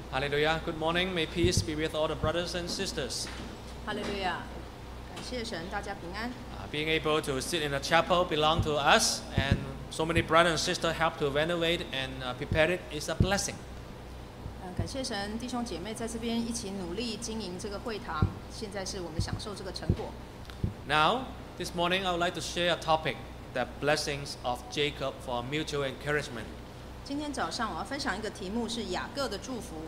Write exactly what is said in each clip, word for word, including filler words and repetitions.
Hallelujah. Good morning. May peace be with all the brothers and sisters. 哈利路亚，感谢神，大家平安。 Uh, being able to sit in a chapel belong to us, and so many brothers and sisters help to renovate and uh, prepare it is a blessing. 嗯，感谢神，弟兄姐妹在这边一起努力经营这个会堂，现在是我们享受这个成果。 Now, this morning I would like to share a topic, the blessings of Jacob for mutual encouragement. 今天早上我要分享一个题目是雅各的祝福。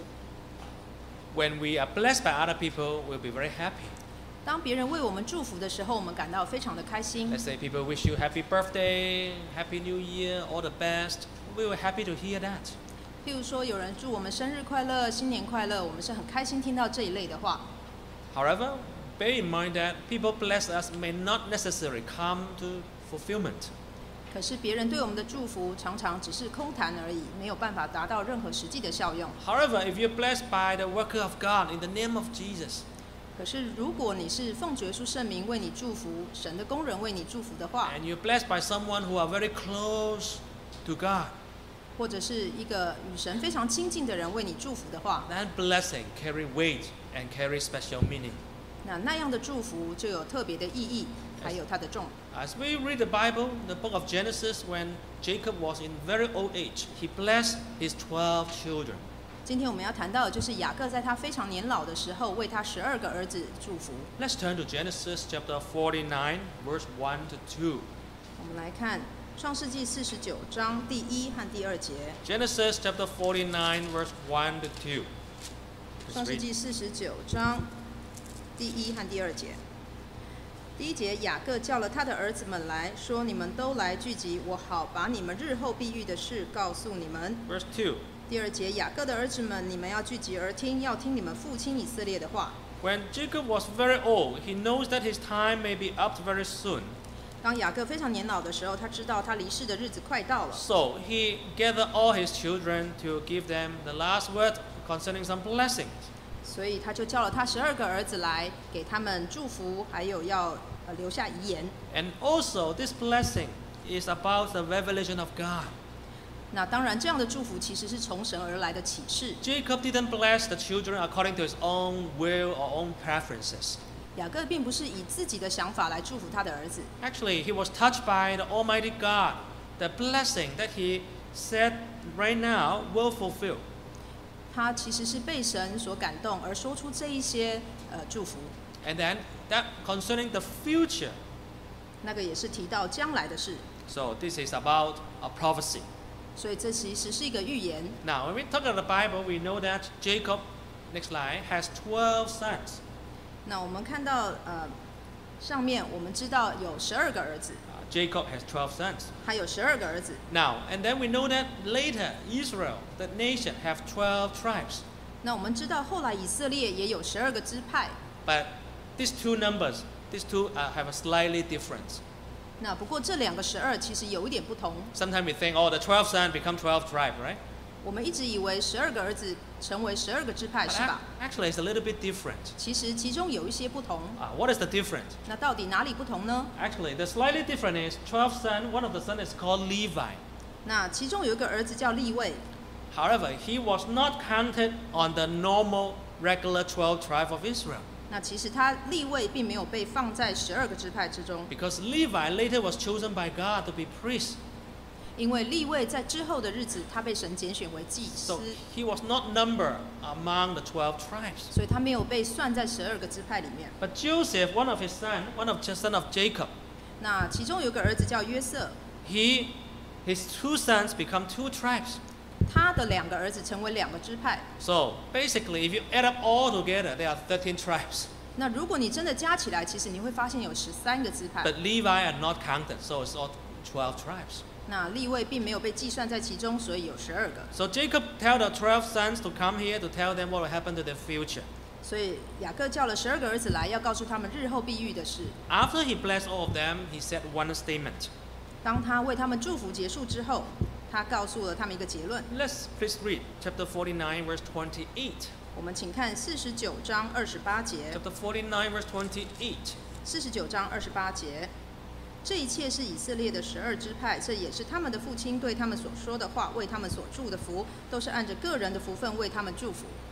When we are blessed by other people, we'll be very happy. 当别人为我们祝福的时候，我们感到非常的开心。 Let's say people wish you happy birthday, happy new year, all the best. We were happy to hear that. 譬如说，有人祝我们生日快乐、新年快乐，我们是很开心听到这一类的话。 However, bear in mind that people bless us may not necessarily come to fulfillment. 可是别人对我们的祝福常常只是空谈而已，没有办法达到任何实际的效用。 However, if you're blessed by the worker of God in the name of Jesus, 可是如果你是奉主耶稣圣名为你祝福，神的工人为你祝福的话， and you're blessed by someone who are very close to God, 或者是一个与神非常亲近的人为你祝福的话， that blessing carry weight and carry special meaning. 那那样的祝福就有特别的意义，还有它的重。 As we read the Bible, the book of Genesis, when Jacob was in very old age, he blessed his twelve children. 今天我们要谈到的就是雅各在他非常年老的时候，为他十二个儿子祝福。 Let's turn to Genesis chapter forty-nine, verse one to two. 我们来看创世纪四十九章第一和第二节。 Genesis chapter forty-nine, verse one to two. 创世纪四十九章第一和第二节。第一节，雅各叫了他的儿子们来说：“你们都来聚集，我好把你们日后必遇的事告诉你们。” Verse two. 第二节，雅各的儿子们，你们要聚集而听，要听你们父亲以色列的话。 When Jacob was very old, he knows that his time may be up very soon. 当雅各非常年老的时候，他知道他离世的日子快到了， So he gathered all his children to give them the last word concerning some blessings. 所以他就叫了他十二个儿子来，给他们祝福，还有要呃留下遗言。 And also, this blessing is about the revelation of God. 那当然，这样的祝福其实是从神而来的启示。 Jacob didn't bless the children according to his own will or own preferences. 雅各并不是以自己的想法来祝福他的儿子， Actually, he was touched by the Almighty God, the blessing that he said right now will fulfill. 他其实是被神所感动而说出这一些呃祝福。 And then that concerning the future. 那个也是提到将来的事， So this is about a prophecy. 所以这其實是一個預言。 Now, when we talk about the Bible, we know that Jacob, next line, has twelve sons. 那我們看到呃上面我們知道有十二個兒子， Uh, Jacob has twelve sons. 他有十二個兒子。 Now, and then we know that later Israel, the nation, have twelve tribes. 那我們知道後來以色列也有十二個支派。 But these two numbers, these two uh, have a slightly difference. 那不過這兩個十二其實有一點不同。 Sometimes we think, oh, the twelve sons become twelve tribes, right? 我們一直以為十二個兒子成為十二個支派 But 是吧？ ac- actually, it's a little bit different. 其實其中有一些不同。 Uh, what is the difference? 那到底哪裡不同呢？ Actually, the slightly different is twelve sons. One of the sons is called Levi. 那其中有一個兒子叫利未， However, he was not counted on the normal, regular twelve tribes of Israel. 那其實他利未並沒有被放在十二個支派之中， Because Levi later was chosen by God to be priest. 因為利未在之後的日子，他被神揀選為祭司 So，he was not numbered among the twelve tribes. 所以他沒有被算在十二個支派裡面。 But Joseph, one of his sons, one of the son of Jacob, 那其中有個兒子叫約瑟， he, his two sons become two tribes. 他的兩個兒子成為兩個支派。 So basically, if you add up all together, there are thirteen tribes. 那如果你真的加起來，其實你會發現有十三個支派。 But Levi are not counted, so it's all twelve tribes. 那利未並沒有被計算在其中，所以有十二個。 So Jacob tell the twelve sons to come here to tell them what will happen to their future. 所以雅各叫了十二個兒子來，要告訴他們日後必遇的事。 After he blessed all of them, he said one statement. 當他為他們祝福結束之後，他告訴了他們一個結論。 Let's please read chapter forty-nine, verse twenty-eight. 我們請看四十九章二十八節。 Chapter forty-nine, verse twenty-eight. 四十九章二十八節，这一切是以色列的十二支派，这也是他们的父亲对他们所说的话，为他们所祝的福，都是按着个人的福分为他们祝福。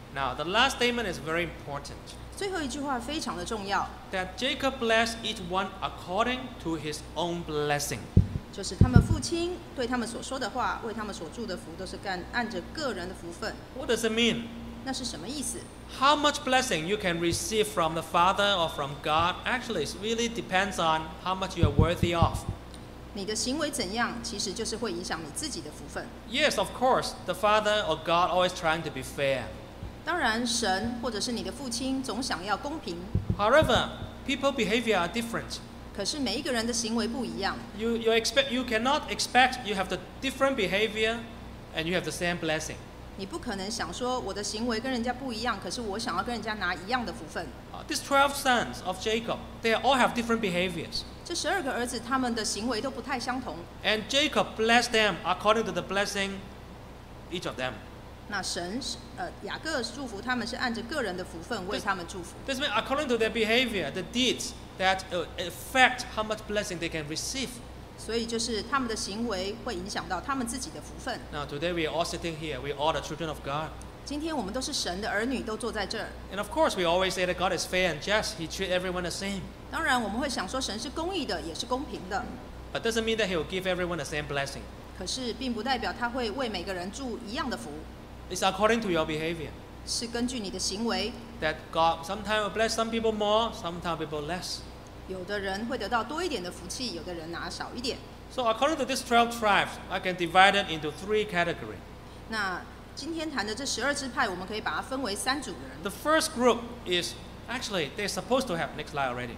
Now, the last statement is very important. 最后一句话非常的重要， That Jacob blessed each one according to his own blessing. 就是他们父亲对他们所说的话，为他们所祝的福，都是干按着个人的福分。 What does it mean? 那是什么意思？ How much blessing you can receive from the Father or from God actually it really depends on how much you are worthy of. 你的行为怎样，其实就是会影响你自己的福分。 Yes, of course, the Father or God always trying to be fair. 当然，神或者是你的父亲总想要公平， However, people behavior are different. 可是每一个人的行为不一样。 You, you, expect, you cannot expect you have the different behavior and you have the same blessing. 你不可能想说我的行为跟人家不一样，可是我想要跟人家拿一样的福分。 Uh, these twelve sons of Jacob, they all have different behaviors. 这十二个儿子，他们的行为都不太相同。 And Jacob blessed them according to the blessing, each of them. 那神呃雅各祝福他们是按着个人的福分为他们祝福， This means according to their behavior, the deeds that uh, affect how much blessing they can receive. 所以就是他们的行为会影响到他们自己的福分。 Now today we are all sitting here, we are all the children of God. 今天我们都是神的儿女，都坐在这儿。 And of course we always say that God is fair and just, He treats everyone the same. 当然我们会想说神是公义的，也是公平的。 But doesn't mean that He will give everyone the same blessing. 可是并不代表他会为每个人祝一样的福， It's according to your behavior. 是根据你的行为。 That God sometimes will bless some people more, sometimes people less. 有的人会得到多一点的福气，有的人拿少一点。 So according to these twelve tribes, I can divide it into three categories. 那今天谈的这十二支派，我们可以把它分为三组人。 The first group is actually they're supposed to have next slide already.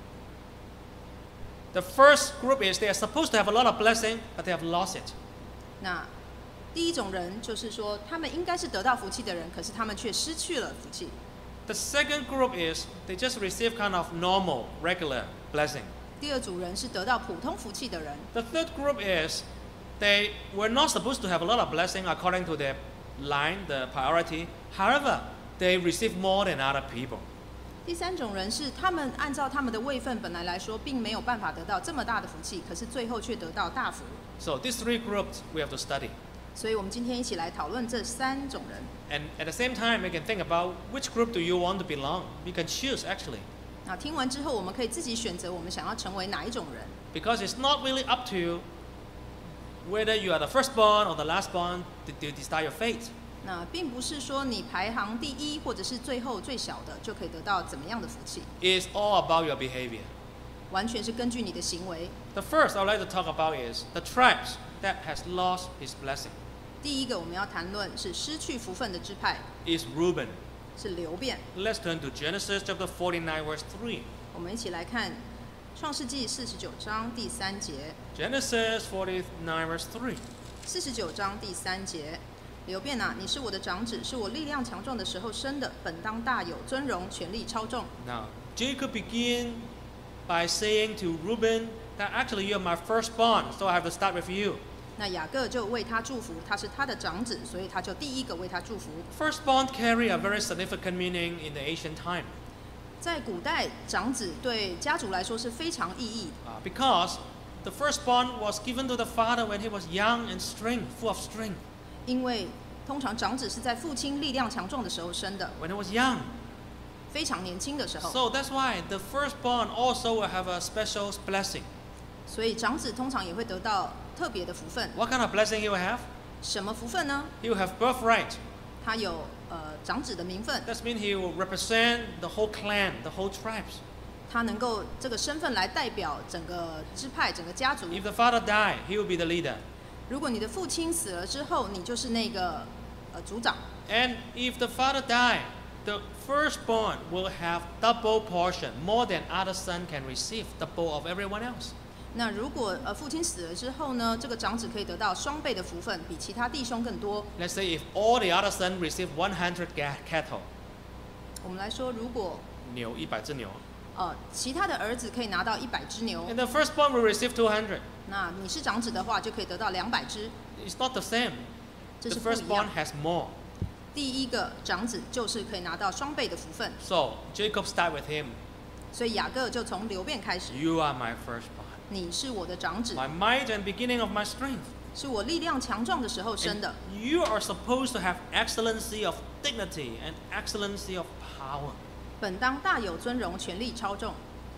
The first group is they are supposed to have a lot of blessing, but they have lost it. 那第一种人就是说，他们应该是得到福气的人，可是他们却失去了福气。 The second group is they just receive kind of normal, regular blessing. 第二组人是得到普通福气的人。 The third group is they were not supposed to have a lot of blessing according to their line, the priority. However, they receive more than other people. 第三种人是他们按照他们的位分本来来说，并没有办法得到这么大的福气，可是最后却得到大福。 So these three groups we have to study. 所以我们今天一起来讨论这三种人。 And at the same time, we can think about which group do you want to belong. You can choose actually. 那听完之后，我们可以自己选择我们想要成为哪一种人。 Because it's not really up to you whether you are the firstborn or the lastborn to, to decide your fate. 那并不是说你排行第一或者是最后最小的就可以得到怎么样的福气， It's all about your behavior. 完全是根据你的行为。 The first I would like to talk about is the tribes that has lost his blessing. 第一个我们要谈论是失去福分的支派， Is Reuben. 是流变。 Let's turn to Genesis chapter forty-nine verse three. 我们一起来看创世纪四十九章第三节。 Genesis forty-nine verse three. 四十九章第三节，流变啊，你是我的长子，是我力量强壮的时候生的，本当大有尊荣，权力超重。 Now, Jacob began by saying to Reuben that actually you're my firstborn, so I have to start with you. 那雅各就为他祝福，他是他的长子，所以他就第一个为他祝福。 Firstborn carry a very significant meaning in the ancient time. 在古代，长子对家族来说是非常意义， Uh, because the firstborn was given to the father when he was young and strength, full of strength. 因为通常长子是在父亲力量强壮的时候生的， When he was young. 非常年轻的时候。 So that's why the firstborn also will have a special blessing. 所以长子通常也会得到特别的福分。 What kind of blessing he will have? 什么福分呢？ He will have birthright. 他有呃长子的名分， That means he will represent the whole clan, the whole tribes. 他能够这个身份来代表整个支派、整个家族。 If the father died, he will be the leader. 如果你的父亲死了之后，你就是那个呃族长。 And if the father died, the firstborn will have double portion, more than other son can receive, double of everyone else. 那如果呃父亲死了之后呢，这个长子可以得到双倍的福分，比其他弟兄更多。 Let's say if all the other sons receive one hundred ga- cattle, 我们来说，如果牛一百只牛, 呃其他的儿子可以拿到一百只牛， and the firstborn will receive two hundred. 那你是长子的话，就可以得到两百只。 It's not the same. 这 The 是不一 firstborn 样。 has more. 第一个长子就是可以拿到双倍的福分， So Jacob start with him. 所以雅各就从流变开始。 You are my firstborn, 你是我的长子， my might and beginning of my strength. 是我力量强壮的时候生的。 And you are supposed to have excellency of dignity and excellency of power. 本当大有尊荣，权力超重。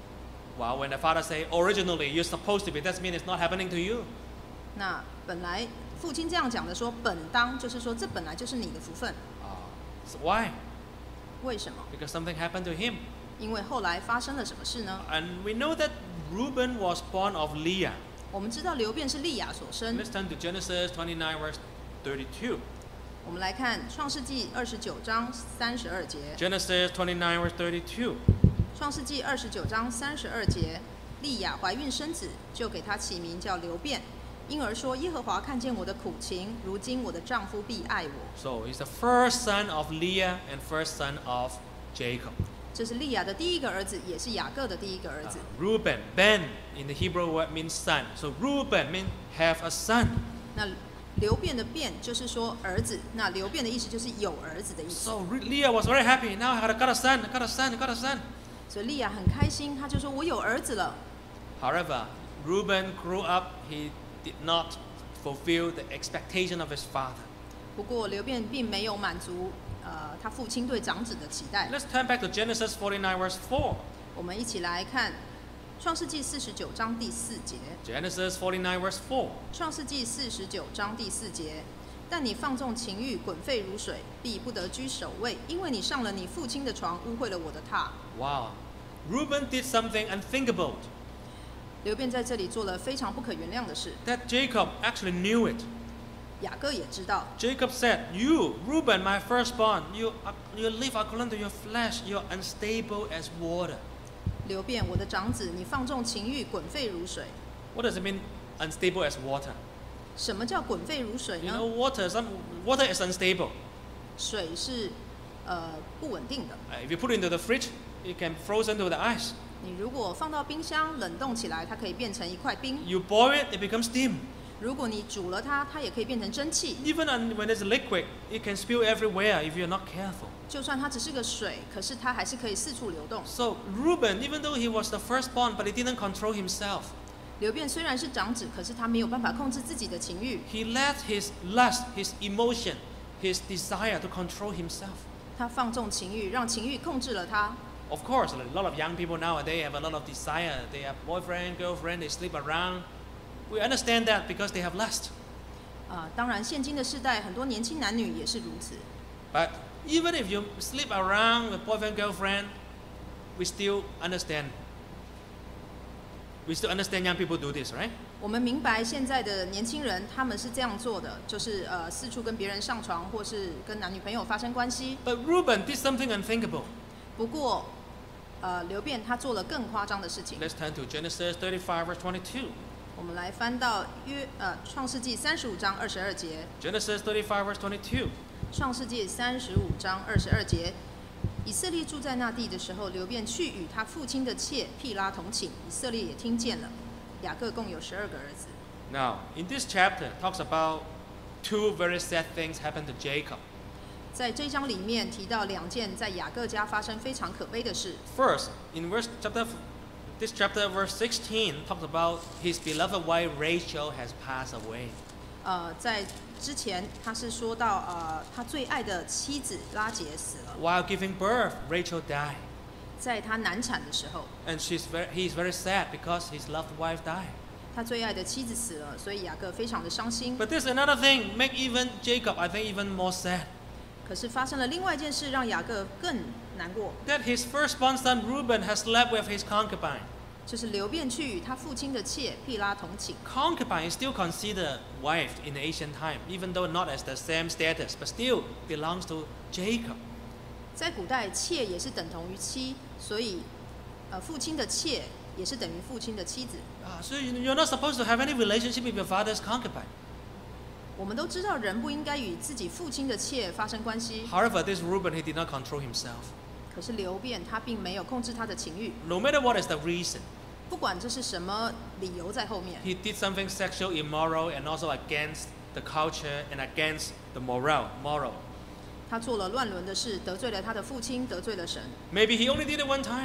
Well, when the father say, originally you're supposed to be, that means it's not happening to you. 那本来父亲这样讲的说，本当就是说这本来就是你的福分。 Uh, so why? 为什么？ Because something happened to him. 因为后来发生了什么事呢？ And we know that Reuben was born of Leah. 我们知道流便是利亚所生。 Let's turn to Genesis twenty-nine, verse thirty-two. 我们来看创世纪二十九章三十二节。 Genesis twenty-nine, verse thirty-two. 创世纪二十九章三十二节，利亚怀孕生子，就给他起名叫流便，因而说：耶和华看见我的苦情，如今我的丈夫必爱我。 So he's the first son of Leah and first son of Jacob. 这是利亚的第一个儿子，也是雅各的第一个儿 Uh, 子。 Reuben, Ben in the Hebrew word means son. So Reuben means have a son. 那流便的便就是说儿子，那流便的意思就是有儿子的意思。 So Re- Leah was very happy. Now I got a son, I got a son, I got a son. 所以利亚很开心，他就说：“我有儿子了。” However, Reuben grew up. He did not fulfill the expectation of his father. 不过流便并没有满足呃他父亲对长子的期待。 Let's turn back to Genesis forty-nine, verse four. 我们一起来看创世纪四十九章第四节。 Genesis forty-nine, verse four. 创世纪四十九章第四节，但你放纵情欲，滚沸如水，必不得居首位，因为你上了你父亲的床，污秽了我的榻。 Wow. Reuben did something unthinkable 流便在这里做了非常不可原谅的事， that Jacob actually knew it. 雅各也知道。 Jacob said, "You, Reuben, my firstborn, you, you live according to your flesh. You're unstable as water." 流便，我的长子，你放纵情欲，滚沸如水。 What does it mean, unstable as water? 什么叫滚沸如水 You 呢？ know, water, some water is unstable. 水是呃不稳定的。 Uh, if you put it into the fridge, it can frozen to the ice. 你如果放到冰箱冷冻起来，它可以变成一块冰； You boil it, it becomes steam. 如果你煮了它，它也可以变成蒸汽。 Even un- when it's liquid, it can spill everywhere if you're not careful. 就算它只是个水，可是它还是可以四处流动。 So Reuben, even though he was the firstborn, but he didn't control himself. 流便虽然是长子，可是他没有办法控制自己的情欲， He let his lust, his emotion, his desire to control himself. 他放纵情欲，让情欲控制了他。 Of course, a lot of young people nowadays have a lot of desire. They have boyfriend, girlfriend, they sleep around. We understand that because they have lust. 啊、当然，现今的世代很多年轻男女也是如此。 But even if you sleep around with boyfriend, girlfriend, we still understand. We still understand young people do this, right? 我们明白现在的年轻人他们是这样做的，就是呃四处跟别人上床，或是跟男女朋友发生关系。 But Reuben did something unthinkable. 不过，呃，流便他做了更夸张的事情。 Let's turn to Genesis thirty-five, verse twenty-two. 我们来翻到约呃创世纪三十五章二十二节。 Genesis thirty-five, verse twenty-two. 创世纪三十五章二十二节，以色列住在那地的时候，流便去与他父亲的妾毗拉同寝，以色列也听见了。雅各共有十二个儿子。 Now, in this chapter, it talks about two very sad things happened to Jacob. 在这一章里面提到两件在雅各家发生非常可悲的事。 First, in verse chapter, this chapter, verse sixteen, talks about his beloved wife Rachel has passed away. 呃，在之前他是说到呃他最爱的妻子拉结死了， While giving birth, Rachel died. 在他难产的时候， And she's very, he's very sad because his loved wife died. 他最爱的妻子死了，所以雅各非常的伤心。 But there's another thing, make even Jacob, I think, even more sad. 可是发生了另外一件事，让雅各更难过， That his firstborn son Reuben has slept with his concubine. 就是流便去与他父亲的妾毗拉同寝。 Concubine is still considered wife in the ancient time, even though not as the same status, but still belongs to Jacob. 在古代，妾也是等同于妻，所以，呃，父亲的妾也是等于父亲的妻子。 Ah, so you- you're not supposed to have any relationship with your father's concubine. 我们都知道，人不应该与自己父亲的妾发生关系。 However, this Reuben, he did not control himself. 可是流便他并没有控制他的情欲， No matter what is the reason, 不管这是什么理由在后面， he did something sexual, immoral, and also against the culture and against the moral. Moral. 他做了乱伦的事，得罪了他的父亲，得罪了神。 Maybe he only did it one time.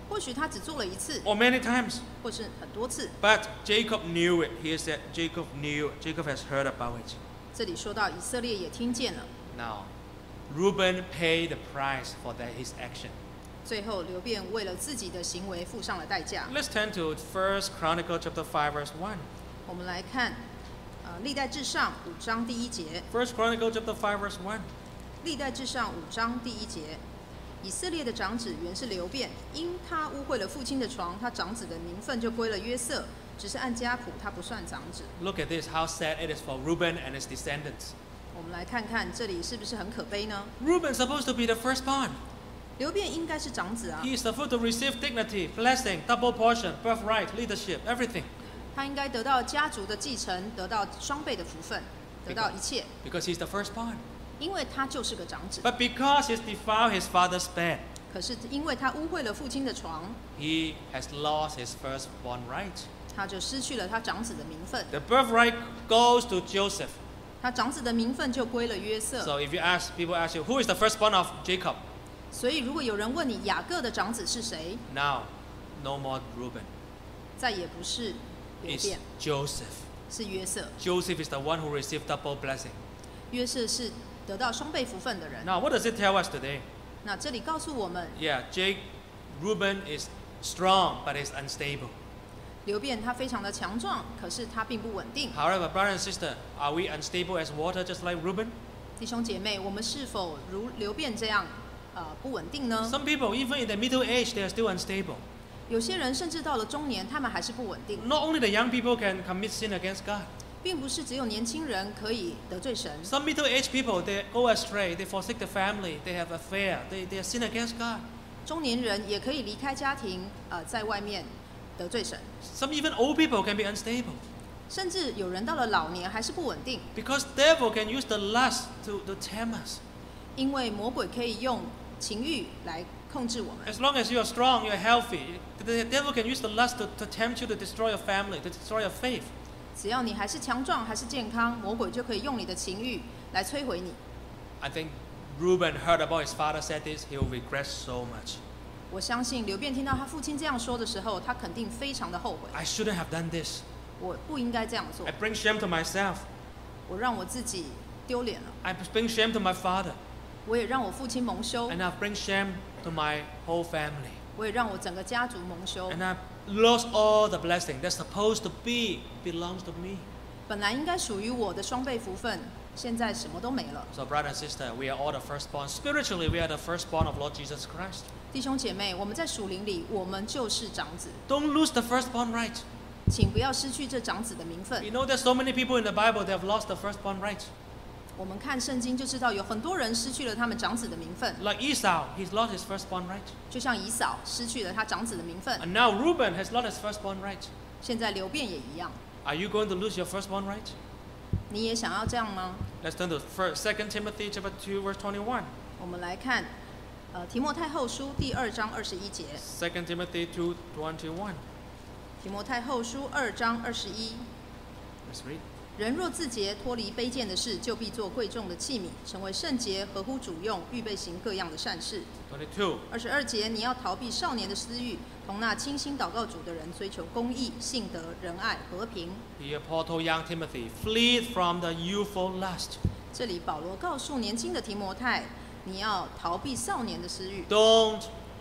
或许他只做了一次， or many times. 或是很多次。 But Jacob knew it. Here said Jacob knew it. Jacob has heard about it. 这里说到以色列也听见了。 Now, Reuben paid the price for that, his action. 最后，流便为了自己的行为付上了代价。 Let's turn to First Chronicle chapter five, verse one. 我们来看，呃，历代志上五章第一节。 First Chronicle chapter five, verse one. 历代志上五章第一节，以色列的长子原是流便，因他污秽了父亲的床，他长子的名分就归了约瑟，只是按家谱他不算长子。 Look at this, how sad it is for Reuben and his descendants. 我们来看看这里是不是很可悲呢？ Reuben's supposed to be the firstborn. 流便应该是长子啊， He is supposed to receive dignity, blessing, double portion, birthright, leadership, everything. 他应该得到家族的继承，得到双倍的福分，得到一切， Because he's the firstborn. 因为他就是个长子。 But because he's defiled his father's bed, 可是因为他污秽了父亲的床， he has lost his firstborn right. 他就失去了他长子的名分， The birthright goes to Joseph. 他长子的名分就归了约瑟。 So if you ask, people ask you, who is the firstborn of Jacob? 所以如果有人问你雅各的长子是谁， Now, no more Reuben. 再也不是流 It's 便， Joseph. 是约瑟。 Joseph is the one who received double blessing. 约瑟是得到双倍福分的人。 Now, what does it tell us today? 那这里告诉我们， Yeah, Jake, Reuben is strong, but is unstable. 流便他非常的强壮，可是他并不稳定。 However, brother and sister, are we unstable as water just like Reuben? 弟兄姐妹，我们是否如流便这样，呃，不稳定呢？ Some people, even in the middle age, they are still unstable. 有些人甚至到了中年，他们还是不稳定。 Not only the young people can commit sin against God. 并不是只有年轻人可以得罪神， Some middle-aged people, they go astray, they forsake the family, they have affair, they, they sin against God. 中年人也可以离开家庭，呃，在外面得罪神。 Some even old people can be unstable 甚至有人到了老年还是不稳定， because devil can use the lust to, to tempt us. 因为魔鬼可以用情欲来控制我们。 As long as you are strong, you are healthy, the devil can use the lust to, to tempt you to destroy your family, to destroy your faith. 只要你还是强壮，还是健康，魔鬼就可以用你的情欲来摧毁你。 I think Reuben heard about his father said this, he will regret so much. 我相信流便听到他父亲这样说的时候，他肯定非常的后悔。 I shouldn't have done this. 我不应该这样做 I，bring shame to myself. 我让我自己丢脸了， I bring shame to my father. 我也让我父亲蒙羞， And I bring shame to my whole family. 我也让我整个家族蒙羞。 And I lost all the blessing that's supposed to be belongs to me. 本来应该属于我的双倍福分，现在什么都没了。 So brother and sister, we are all the firstborn. Spiritually, we are the firstborn of Lord Jesus Christ. 弟兄姐妹，我们在属灵里，我们就是长子， Don't lose the firstborn right. 请不要失去这长子的名分 We。know there's so many people in the Bible that have lost the firstborn right. 我们看圣经就知道，有很多人失去了他们长子的名分， Like Esau, he's lost his firstborn right. 就像以扫失去了他长子的名分， And now Reuben has lost his firstborn right. 现在流便也一样。 Are you going to lose your firstborn right? 你也想要这样吗？ Let's turn to first, Second Timothy chapter two, verse twenty-one. 我们来看，呃，提摩太后书第二章二十一节。 Second Timothy two twenty-one. 提摩太后书二章二十一。 Let's read. 人若自洁，脱离卑贱的事，就必做贵重的器皿，成为圣洁，合乎主用，预备行各样的善事。 twenty-two. 二十二节，你要逃避少年的私欲，同那清心祷告主的人，追求公义、信德、仁爱、和平。 Here Paul told young Timothy, flee from the youthful lust. 这里保罗告诉年轻的提摩太，你要逃避少年的私欲， Don't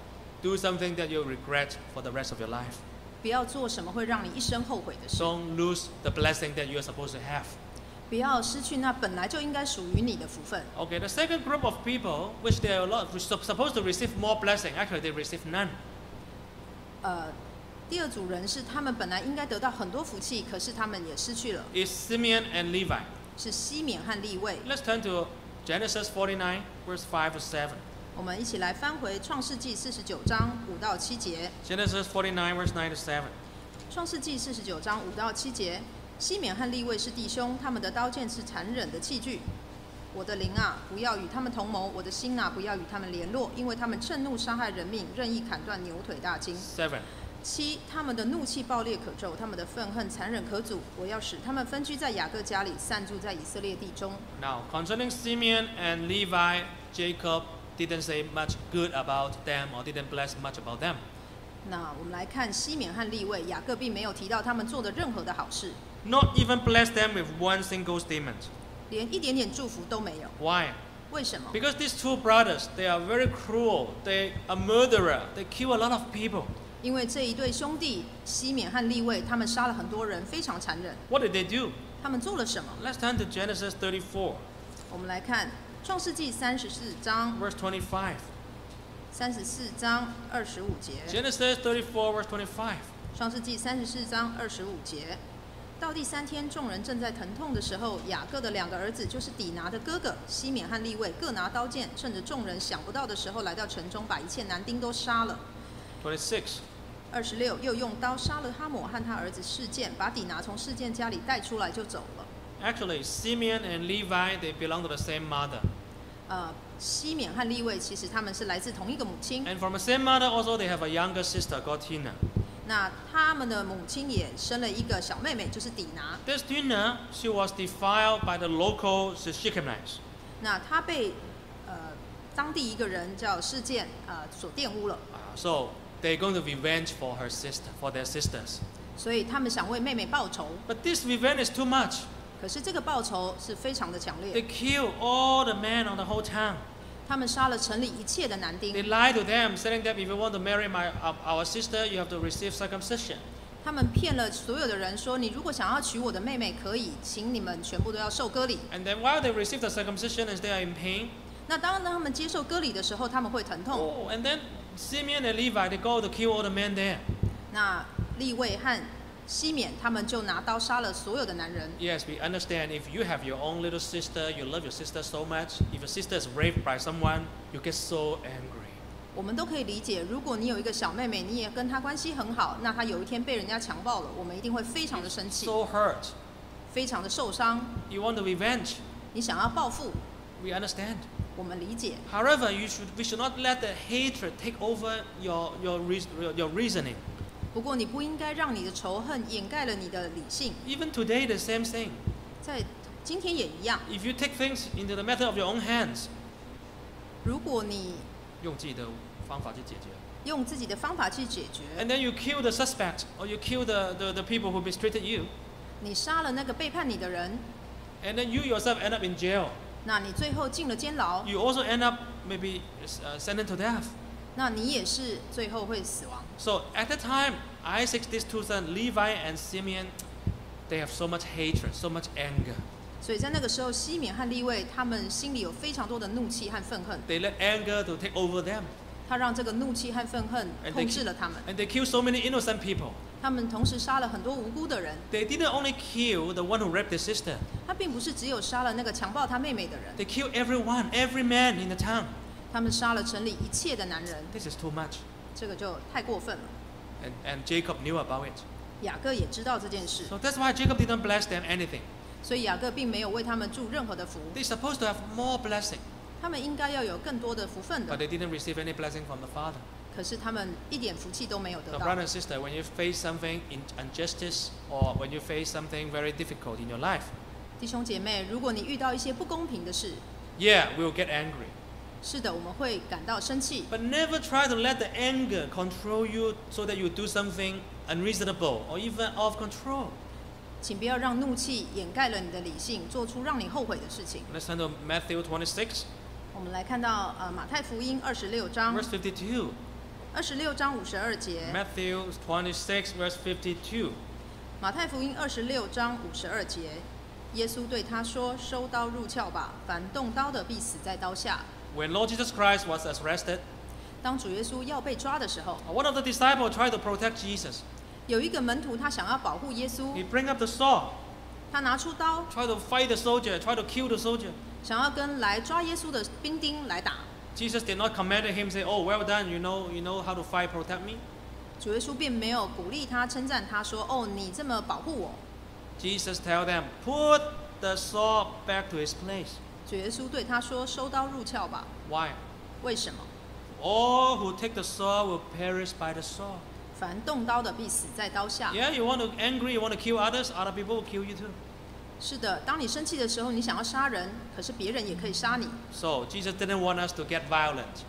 do something that you'll regret for the rest of your life. 不要做什么会让你一生后悔的事， Don't lose the blessing that you're supposed to have. 不要失去那本来就应该属于你的福分。 Okay, the second group of people, which they are a lot, supposed to receive more blessing, actually they receive none. 呃，第二组人是他们本来应该得到很多福气，可是他们也失去了， Is Simeon and Levi. 是西缅和利未。 Let's turn to Genesis forty-nine, verse five to seven. 我们一起来翻回创世纪四十九章五到七节。 Genesis forty-nine, verse nine to seven. 创世纪四十九章五到七节，西缅和利未是弟兄，他们的刀剑是残忍的器具。我的灵啊，不要与他们同谋；我的心啊，不要与他们联络，因为他们趁怒杀害人命，任意砍断牛腿大筋。 Seven. 七，他们的怒气暴烈可咒，他们的愤恨残忍可阻。我要使他们分居在雅各家里，散住在以色列地中。 Now, concerning Simeon and Levi, Jacob didn't say much good about them or didn't bless much about them. 那我们来看西缅和利未，雅各并没有提到他们做的任何的好事， Not even bless them with one single statement. 连一点点祝福都没有。 Why? 为什么？ Because these two brothers, they are very cruel. They are murderer. They kill a lot of people. 因为这一对兄弟西缅和利未，他们杀了很多人，非常残忍。 What did they do? 他们做了什么？ Let's turn to Genesis thirty-four, 我们来看创世纪三十四章， verse twenty-five. 三十四章二十五节。 Genesis thirty-four, verse twenty-five. 创世纪三十四章二十五节。到第三天，众人正在疼痛的时候，雅各的两个儿子，就是底拿的哥哥西缅和利未，各拿刀剑，趁着众人想不到的时候，来到城中，把一切男丁都杀了。 twenty-six. 二十六，又用刀杀了哈抹和他儿子示剑，把底拿从示剑家里带出来就走了。 Actually, Simeon and Levi, they belong to the same mother. 呃，西缅和利未其实他们是来自同一个母亲， And from the same mother also they have a younger sister called Tina. 那他们的母亲也生了一个小妹妹，就是底拿。 This Tina, she was defiled by the local Shechemites. 那她被呃当地一个人叫示剑呃所玷污了， Uh, so they're going to revenge for her sister, for their sisters. 所以他们想为妹妹报仇。 But this revenge is too much. 可是这个报仇是非常的强 They 烈， kill all the men on the whole town. 他们杀了城里一切的男 They 丁， lie to them, telling them if you want to marry my our, our sister, you have to receive circumcision. 他们骗了所有的人说，你如果想要娶我的妹妹，可以，请你们全部都要受割礼。 And then while they receive the circumcision, as they are in pain, 那当他们接受割礼的时候，他们会疼痛。 oh, and then Simeon and Levi, they go to kill all the men there. 那利未和西缅他们就拿刀杀了所有的男人。 Yes, we understand if you have your own little sister, you love your sister so much. If your sister is raped by someone, you get so angry. 我们都可以理解，如果你有一个小妹妹，你也跟她关系很好，那她有一天被人家强暴了，我们一定会非常的生气， So hurt. 非常的受伤。 You want to revenge. 你想要报复， We understand. 我们理解。 However, you should we should not let the hatred take over your your reas- your reasoning. 不过你不应该让你的仇恨掩盖了你的理性。 Even today, the same thing. 在今天也一样， If you take things into the matter of your own hands, 如果你用自己的方法去解决。 用自己的方法去解决， And then you kill the suspect, or you kill the, the, the people who mistreated you, 你杀了那个背叛你的人， and then you yourself end up in jail. 那你最后进了监牢， You also end up maybe uh, sentenced to death. 那你也是最后会死亡。 So at the time, Isaac's these two sons, Levi and Simeon, they have so much hatred, so much anger. 所以在那个时候，西缅和利未他们心里有非常多的怒气和愤恨， They let anger to take over them, 他让这个怒气和愤恨 And they 控制了他们。 and they kill so many innocent people. 他们同时杀了很多无辜的人， They didn't only kill the one who raped their sister. 他并不是只有杀了那个强暴他妹妹的人， They killed everyone, every man in the town. 他们杀了城里一切的男人， This is too much. 这个就太过分了。 And, and Jacob knew about it. 雅各也知道这件事， So that's why Jacob didn't bless them anything. 所以雅各并没有为他们祝任何的福， They're supposed to have more blessing, 他们应该要有更多的福分 but 的， they didn't receive any blessing from the Father. 可是他们一点福气都没有 So 得到。 brother and sister, when you face something in injustice or when you face something very difficult in your life, 弟兄姐妹，如果你遇到一些不公平的事， yeah, we'll get angry. 是的，我们会感到生气， But never try to let the anger control you so that you do something unreasonable or even off control. 请不要让怒气掩盖了你的理性，做出让你后悔的事情。 Let's turn to Matthew twenty-six, 我们来看到呃马太福音二十六章， verse fifty-two. 二十六章五十二节。 Matthew twenty-six, verse fifty-two. 马太福音二十六章五十二节，耶稣对他说：“收刀入鞘吧，凡动刀的必死在刀下。” When Lord Jesus Christ was arrested, 当主耶稣要被抓的时候， one of the disciples tried to protect Jesus. 有一个门徒他想要保护耶稣， He bring up the sword, 他拿出刀， try to fight the soldier, try to kill the soldier. 想要跟来抓耶稣的兵丁来打。 Jesus did not commend him, say, "Oh, well done. You know, you know how to fight, protect me." 主耶稣并没有鼓励他、称赞他说：“哦，你这么保护我。 Jesus tell them, "Put the sword back to its place." ” 主耶稣对他说：“收刀入鞘吧。 Why? ” 为什么？ All who take the sword will perish by the sword. 凡动刀的必死在刀下。 Yeah, you want to angry, you want to kill others, other people will kill you too. 是的，当你生气的时候，你想要杀人，可是别人也可以杀你。 So Jesus didn't want us to get violent.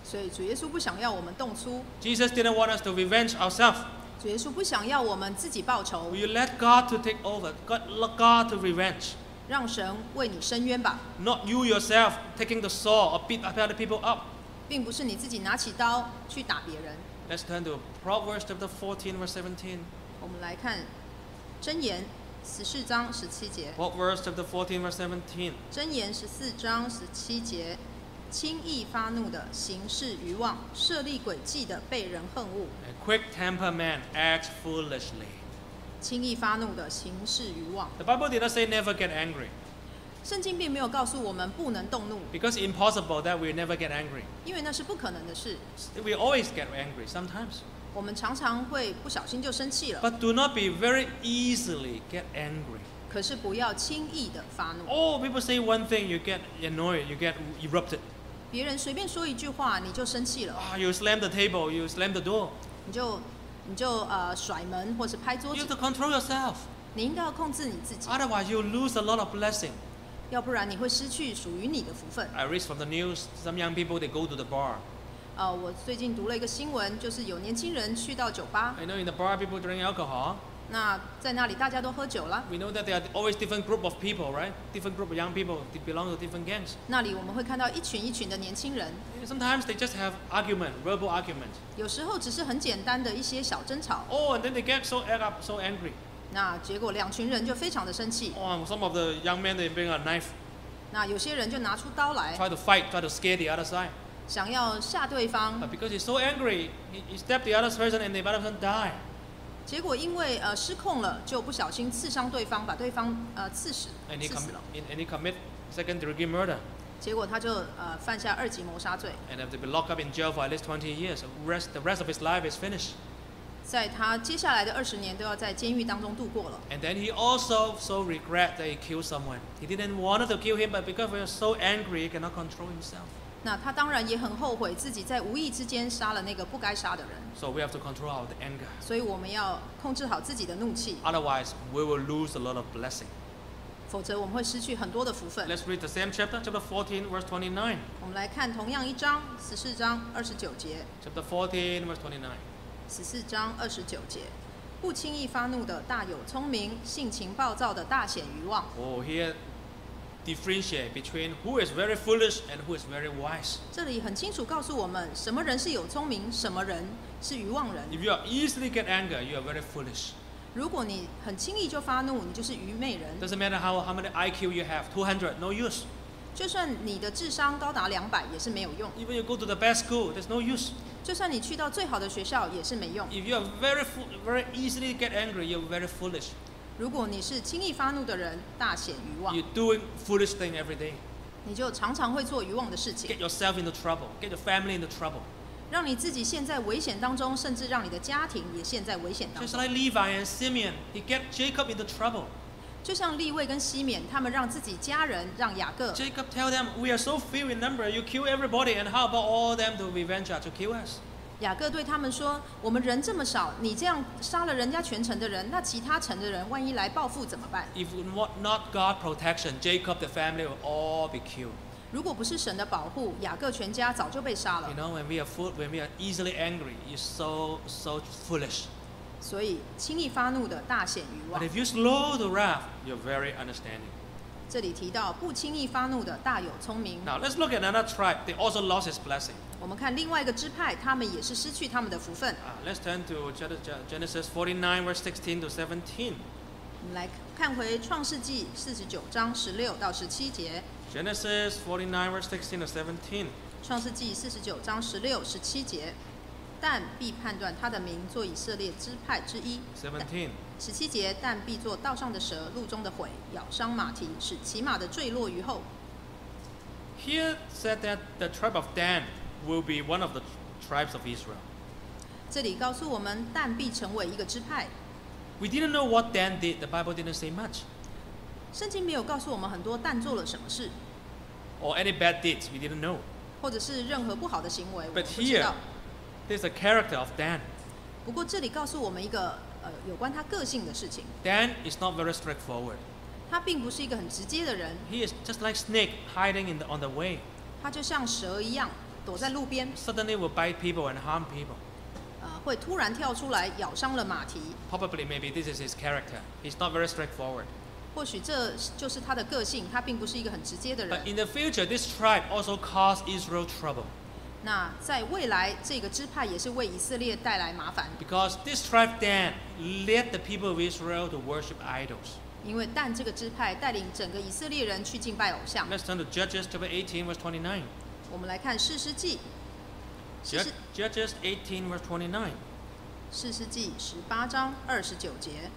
所以主耶稣不想要我们动粗， Jesus didn't want us to revenge ourselves. 主耶稣不想要我们自己报仇， You let God to take over. God, let God to revenge. 让神为你伸冤吧， Not you yourself taking the sword or beat other people up. 并不是你自己拿起刀去打别人。 Let's turn to Proverbs chapter fourteen, verse seventeen. 我们来看箴言十四章十七节， Proverbs chapter fourteen, verse seventeen. 箴言十四章十七节，轻易发怒的行事愚妄，设立诡计的被人恨恶。 A quick-tempered man acts foolishly. 轻易发怒的行事愚妄。 The Bible did not say never get angry, 圣经并没有告诉我们不能动怒， because it's impossible that we never get angry. 因为那是不可能的事。 We always get angry sometimes. 我们常常会不小心就生气了， But do not be very easily get angry. 可是不要轻易的发怒。 Oh, people say one thing, you get annoyed, you get erupted. 别人随便说一句话，你就生气了， Ah, you slam the table, you slam the door. 你就你就呃甩门或是拍桌 You have 子。 to control yourself. 你应该要控制你自己， Otherwise, you lose a lot of blessing. 要不然你会失去属于你的福分。 I read from the news, some young people, they go to the bar. 呃，我最近读了一个新闻，就是有年轻人去到酒吧， I know in the bar, people drink alcohol. 那在那里大家都喝酒了。 We know that there are always different group of people, right? Different group of young people, they belong to different gangs. 那里我们会看到一群一群的年轻人， Sometimes they just have argument, verbal argument. 有时候只是很简单的一些小争吵， Oh, and then they get so act up, so angry. 那结果两群人就非常的生气。 Oh, some of the young men, they bring a knife, 那有些人就拿出刀来， try to fight, try to scare the other side. 想要吓对方， But because he's so angry, he, he stabbed the other person and the other person died. 结果因为呃失控了，就不小心刺伤对方，把对方呃刺死， And he, 刺 com- 死了。 and he commit second degree murder. 结果他就呃犯下二级谋杀罪， And have to be locked up in jail for at least twenty years. The rest, the rest of his life is finished. 在他接下来的二十年都要在监狱当中度过了。 And then he also so regret that he killed someone. He didn't want to kill him, but because he was so angry, he cannot control himself. 那他当然也很后悔自己在无意之间杀了那个不该杀的人， So we have to control our anger. 所以我们要控制好自己的怒气， Otherwise, we will lose a lot of blessing. 否则我们会失去很多的福分。 Let's read the same chapter, chapter fourteen, verse twenty-nine. 我们来看同样一章十四章二十九节， Chapter fourteen, verse twenty-nine. 十四章二十九节，不轻易发怒的大有聪明，性情暴躁的大显愚妄。 Oh, here differentiate between who is very foolish and who is very wise. 这里很清楚告诉我们，什么人是有聪明，什么人是愚妄人。 If you are easily get anger, you are very foolish. 如果你很轻易就发怒，你就是愚昧人。 Doesn't matter how, how many I Q you have, two hundred, no use. 就算你的智商高达两百，也是没有用； Even you go to the best school, there's no use. 就算你去到最好的学校，也是没用。 If you are very, fo- very easily get angry, you're very foolish. 如果你是轻易发怒的人，大显愚妄， You're doing foolish thing every day. 你就常常会做愚妄的事 Get 情， yourself into trouble. Get your family into trouble. 让你自己陷在危险当中，甚至让你的家庭也陷在危险当 Just 中。 like Levi and Simeon, he get Jacob into trouble. 就像利未跟西缅，他们让自己家人，让雅各， Jacob tell them, we are so few in number, you kill everybody, and how about all them to revenge us, to kill us? 雅各对他们说：“我们人这么少，你这样杀了人家全城的人，那其他城的人万一来报复怎么办？ If not not God protection, Jacob, the family will all be killed. 如果不是神的保护，雅各全家早就被杀了 You。know, when we are full, when we are easily angry, it's so so foolish. 所以轻易发怒的大显愚 But 妄。 if you slow the wrath, you're very understanding. 这里提到不轻易发怒的大有聪明。 Now let's look at another tribe. They also lost his blessing. 我们看另外一个支派，他们也是失去他们的福分。 Uh, let's turn to Gen- Genesis forty-nine, verse sixteen to seventeen. 我们来看回创世纪四十九章十六到十七节。 Genesis forty-nine, verse sixteen to seventeen. 创世纪四十九章十六、十七节，但必判断他的名做以色列支派之一。 seventeen. 十七节，但必做道上的蛇，路中的悔，咬伤马蹄，使骑马的坠落于后。 Here said that the tribe of Dan will be one of the tribes of Israel. 这里告诉我们，但必成为一个支派。 We didn't know what Dan did. The Bible didn't say much. 圣经没有告诉我们很多但做了什么事， Or any bad deeds. We didn't know. 或者是任何不好的行为，我们 But 不知道 here,。there's a character of Dan. 不过这里告诉我们一个呃有关他个性的事情。 Dan is not very straightforward. 他并不是一个很直接的人， He is just like snake hiding in the, on the way. 他就像蛇一样躲在路边， suddenly will bite people and harm people. 呃，会突然跳出来咬伤了马蹄。 Probably maybe this is his character. He's not very straightforward. 或许这就是他的个性，他并不是一个很直接的 But 人。 in the future, this tribe also caused Israel trouble. 那在未来，这个支派也是为以色列带来麻烦， Because this tribe then led the people of Israel to worship idols. 因为但这个支派带领整个以色列人去敬拜偶像。 Let's turn to Judges chapter eighteen, verse twenty-nine. 我们来看士师记，士 Jud- 师 Judges eighteen, verse twenty-nine. 士师记十八章二十九节。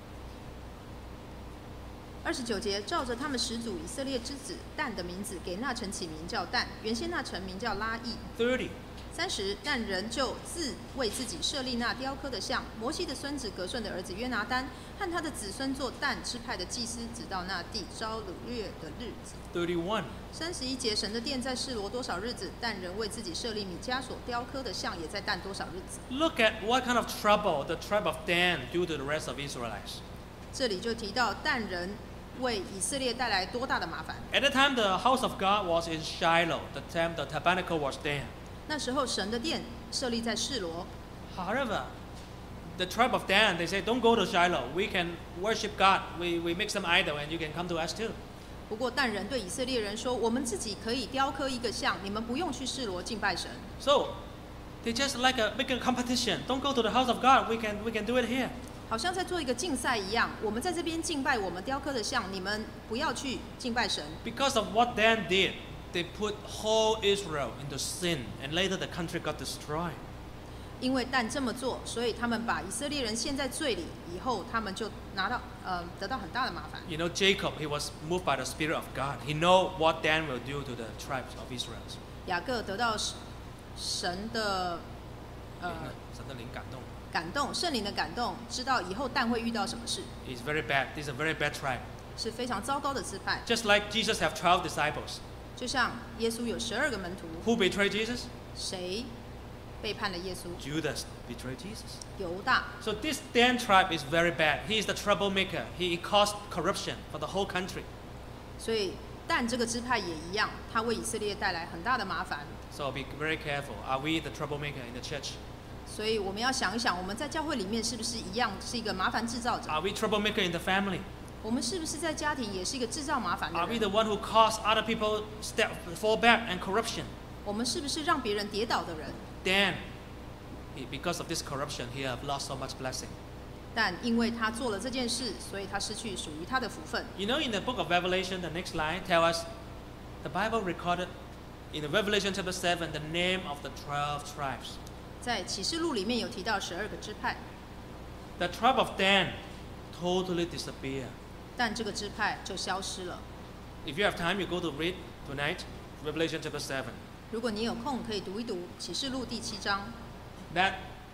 二十九节，照着他们始祖以色列之子但的名字，给那城起名叫但，原先那城名叫拉益。 thirty. 三十，但人就自为自己设立那雕刻的像。摩西的孙子革顺的儿子约拿单和他的子孙做但支派的祭司，直到那地遭掳掠的日子。 thirty-one. 三十一节，神的殿在示罗多少日子？但人为自己设立米迦所雕刻的像，也在但多少日子？ Look at what kind of trouble the tribe of Dan do to the rest of Israelites. 这里就提到但人为以色列带来多大的麻烦。 At the time, the house of God was in Shiloh. The time the tabernacle was there. 那时候神的殿设立在示罗， However, the tribe of Dan, they say, don't go to Shiloh. We can worship God. We, we make some idol and you can come to us too. 不过但人对以色列人说：“我们自己可以雕刻一个像，你们不用去示罗敬拜神。” So, they just like a, make a competition. Don't go to the house of God. We can, we can do it here. 好像在做一个竞赛一样，我们在这边敬拜我们雕刻的像，你们不要去敬拜神。 Because of what Dan did, they put whole Israel into sin, and later the country got destroyed. 因为但这么做，所以他们把以色列人陷在罪里，以后他们就拿到呃得到很大的麻烦。 You know, Jacob, he was moved by the Spirit of God. He know what Dan will do to the tribes of Israel. 雅各得到神的呃感动，圣灵的感动，知道以后但会遇到什么事， It's very bad. This is a very bad tribe. 是非常糟糕的支派。 Just like Jesus have twelve disciples. 就像耶稣有十二个门徒， Who betrayed Jesus? 谁背叛了耶稣？ Judas betrayed Jesus. 犹大。 So this Dan tribe is very bad. He is the troublemaker. He caused corruption for the whole country. 所以但这个支派也一样，他为以色列带来很大的麻烦。 So be very careful. Are we the troublemaker in the church? 所以我们要想一想，我们在教会里面是不是一样是一个麻烦制造者？ Are we troublemaker in the family? 我们是不是在家庭也是一个制造麻烦的 Are we 人？ the one who caused other people step fall back and corruption? 我们是不是让别人跌倒的人？ Dan, he, because of this corruption, he have lost so much blessing. 但因为他做了这件事，所以他失去属于他的福分。 You know, in the book of Revelation, the next line tell us, the Bible recorded in the Revelation chapter seven the name of the twelve tribes. 在启示录里面有提到十二个支派， The tribe of Dan totally disappeared. 但这个支派就消失了。 If you have time, you go to read tonight, Revelation chapter seven. 如果你有空，可以读一读启示录第七章。 That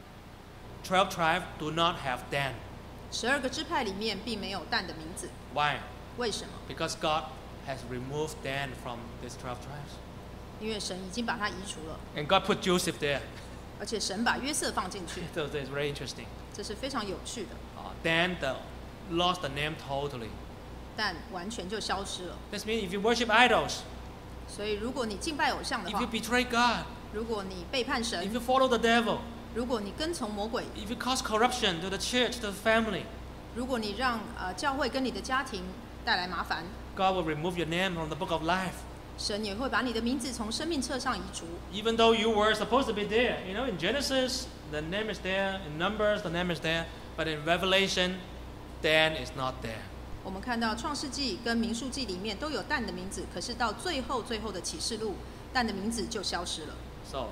twelve tribes do not have Dan. 十二个支派里面并没有但的名字， Why? 为什么？ Because God has removed Dan from these twelve tribes. 因为神已经把它移除了， And God put Joseph there. 而且神把约瑟放进去， So it's very interesting. 这是非常有趣的。 Uh, Dan the, lost the name totally. 但完全就消失了。 This means if you worship idols, 所以，如果你敬拜偶像的 if 话 you，betray God, 如果你背叛 if 神， you follow the devil, 如果你跟从魔鬼， if you cause corruption to the church, to the family, 如果你让呃教会跟你的家庭带来麻烦， God will remove your name from the book of life. 神也会把你的名字从生命册上移除。 Even though you were supposed to be there. You know, in Genesis, the name is there. In Numbers, the name is there. But in Revelation, Dan is not there. 我们看到创世纪跟民数记里面都有但的名字，可是到最后最后的启示录，但的名字就消失了。 So,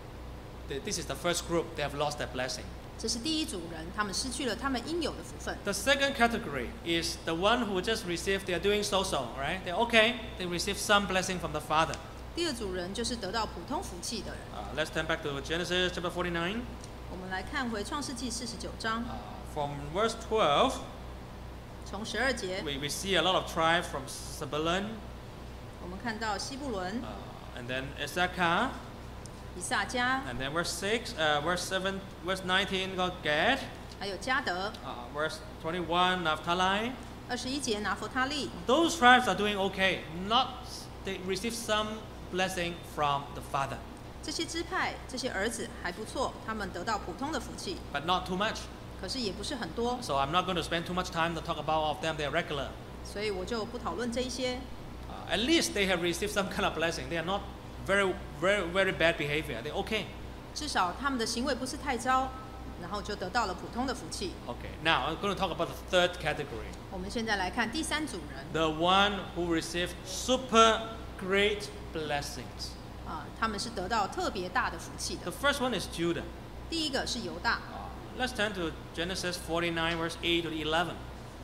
th- this is the first group. They have lost their blessing. 这是第一组人，他们失去了他们应有的福分。 The second category is the one who just received, they are doing so-so, right? They're okay. They receive some blessing from the Father. 第二组人就是得到普通福气的人。 Uh, let's turn back to Genesis chapter forty-nine. 我们来看回创世纪四十九章， Uh, from verse twelve, 从十二节， we, we see a lot of tribes from Zebulun, 我们看到西布伦、 uh, and then Issachar, 以萨迦， and then verse six, uh, verse seven, verse nineteen got Gad, 还有迦德。 uh, verse twenty-one Naphtali. 二十一节拿弗他利， Those tribes are doing okay. Not they receive some blessing from the Father. 这些支派、这些儿子还不错，他们得到普通的福气， but not too much. 可是也不是很多， So I'm not going to spend too much time to talk about all of them. They're regular. 所以我就不讨论这一些。 Uh, at least they have received some kind of blessing. They are not very, very, very bad behavior. They're okay. 至少他们的行为不是太糟，然后就得到了普通的福气。 Okay. Now I'm going to talk about the third category. 我们现在来看第三组人， The one who received super great blessings. 啊，他们是得到特别大的福气 The 的。 first one is Judah. 第一个是犹大， Uh, let's turn to Genesis forty-nine, verse eight to eleven.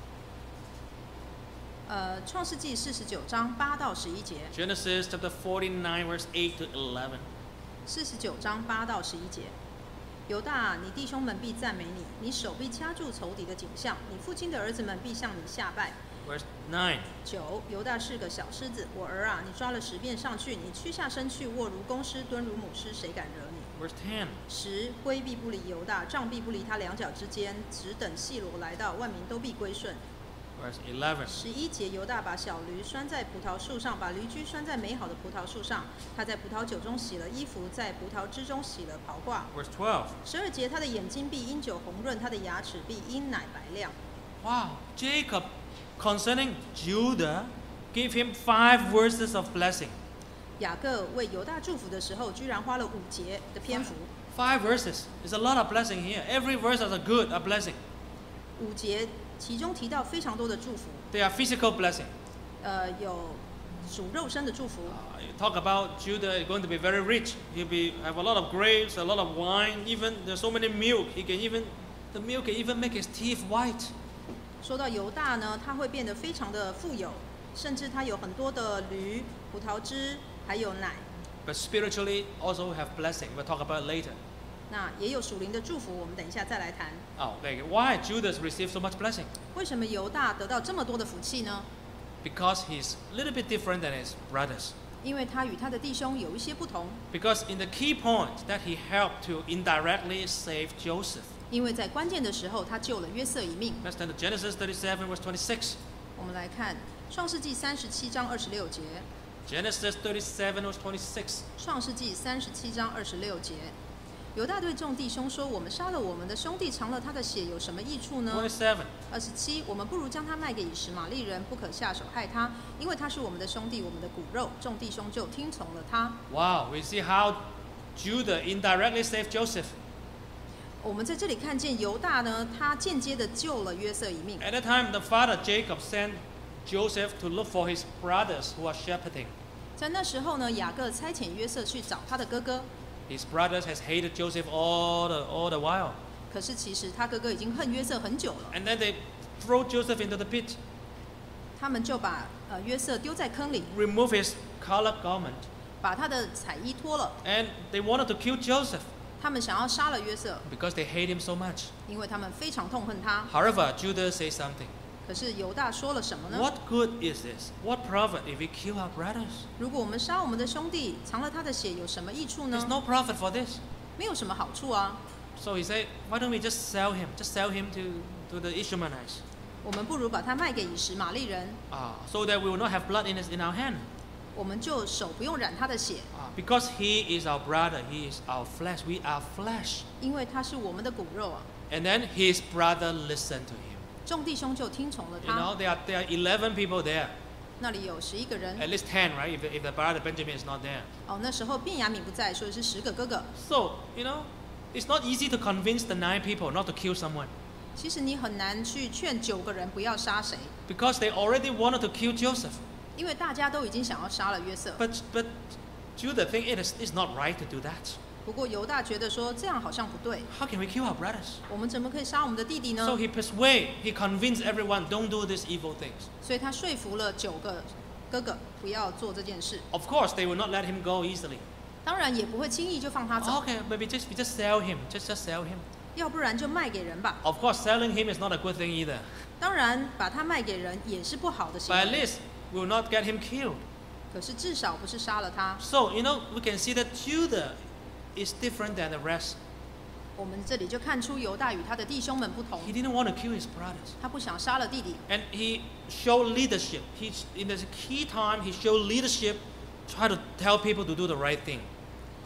呃，创世纪四十九章八到十一节， Genesis chapter forty-nine, verse eight to eleven. 四十九章八到十一节。犹大啊，你弟兄们必赞美你，你手必掐住仇敌的颈项，你父亲的儿子们必向你下拜。 Verse nine. 九，犹大是个小狮子，我儿啊，你抓了十遍上去，你屈下身去，卧如公狮，蹲如母狮，谁敢惹你？ Verse ten. 十，龟必不离犹大，杖必不离他两脚之间，只等细罗来到，万民都必归顺。 Verse eleven. 十一节，犹大把小驴拴在葡萄树上，把驴驹拴在美好的葡萄树上。他在葡萄酒中洗了衣服，在葡萄汁中洗了袍褂。 Verse twelve. 十二节，他的眼睛必因酒红润，他的牙齿必因奶白亮。 Wow. Jacob, concerning Judah, gave him five verses of blessing. 雅各为犹大祝福的时候，居然花了五节的篇幅。 Five verses. There's a lot of blessing here. Every verse has a good, a blessing. 五节其中提到非常多的祝福， They are physical blessing. 呃，有属肉身的祝福。 Uh, you talk about Judah is going to be very rich. He'll be have a lot of grapes, a lot of wine. Even there's so many milk. He can even the milk can even make his teeth white. 说到犹大呢，他会变得非常的富有，甚至他有很多的驴、葡萄汁，还有奶。 But spiritually also have blessing. We'll talk about it later. 那也有属灵的祝福，我们等一下再来谈。 Oh, okay. Why Judah received so much blessing? 为什么犹大得到这么多的福气呢？ Because he's a little bit different than his brothers. 因为他与他的弟兄有一些不同。 Because in the key point that he helped to indirectly save Joseph. 因为在关键的时候，他救了约瑟一命。 Let's turn to Genesis thirty-seven, verse twenty-six. 我们来看创世纪三十七章二十六节。 Genesis thirty-seven, verse twenty-six. 创世纪三十七章二十六节，犹大对众弟兄说：“我们杀了我们的兄弟，尝了他的血，有什么益处呢 twenty-seven.？” 二十七，我们不如将他卖给以实玛利人，不可下手害他，因为他是我们的兄弟，我们的骨肉。众弟兄就听从了他。 Wow, we see how Judah indirectly saved Joseph. 我们在这里看见犹大呢，他间接的救了约瑟一命。 At that time, the father Jacob sent Joseph to look for his brothers who are shepherding. 在那时候呢，雅各差遣约瑟去找他的哥哥， His brothers has hated Joseph all the all the while. 可是其实他哥哥已经恨约瑟很久了， And then they throw Joseph into the pit, 他们就把呃约瑟丢在坑里， remove his colored garment, 把他的彩衣脱了。 and they wanted to kill Joseph 他们想要杀了约瑟， because they hate him so much. 因为他们非常痛恨他。 However, Judah says something. 可是犹大说了什么呢？ What good is this? What profit if we kill our brothers? 如果我们杀我们的兄弟，尝了他的血，有什么益处呢 There's？no profit for this. 没有什么好处啊。 So he said, why don't we just sell him? Just sell him to, to the Ishmaelites. 我们不如把他卖给以实玛利人， Uh, so that we will not have blood in, his, in our hand. 我们就手不用染他的血， Uh, because he is our brother, he is our flesh, we are flesh. 因为他是我们的骨肉啊。 And then his brother listened to him. 众弟兄就听从了 You know, 他。 there are, there are eleven people there. 那里有十一个人 At least ten, right? If the, if the brother Benjamin is not there. 哦，那时候便雅悯不在，所以是十个哥哥。 So, you know, it's not easy to convince the nine people not to kill someone. 其实你很难去劝九个人不要杀谁， Because they already wanted to kill Joseph. 因为大家都已经想要杀了约瑟。 But, but Judah think it is it's not right to do that. 不过犹大觉得说这样好像不对， How can we kill our brothers? 我们怎么可以杀我们的弟弟呢 So？he persuade, he convinced everyone, don't do these evil things. 所以他说服了九个哥哥不要做这件事。 Of course, they will not let him go easily. 当然也不会轻易就放他走， Okay, maybe just we just sell him, just just sell him. 要不然就卖给人吧。 Of course, selling him is not a good thing either. 当然，把他卖给人也是不好的行 But at 为。 least we will not get him killed. 可是至少不是杀了他。 So you know, we can see that Judah is different than the rest. 我们这里就看出犹大与他的弟兄们不同 He，didn't want to kill his brothers, 他不想杀了弟弟， and he showed leadership. He in the key time he showed leadership, try to tell people to do the right thing.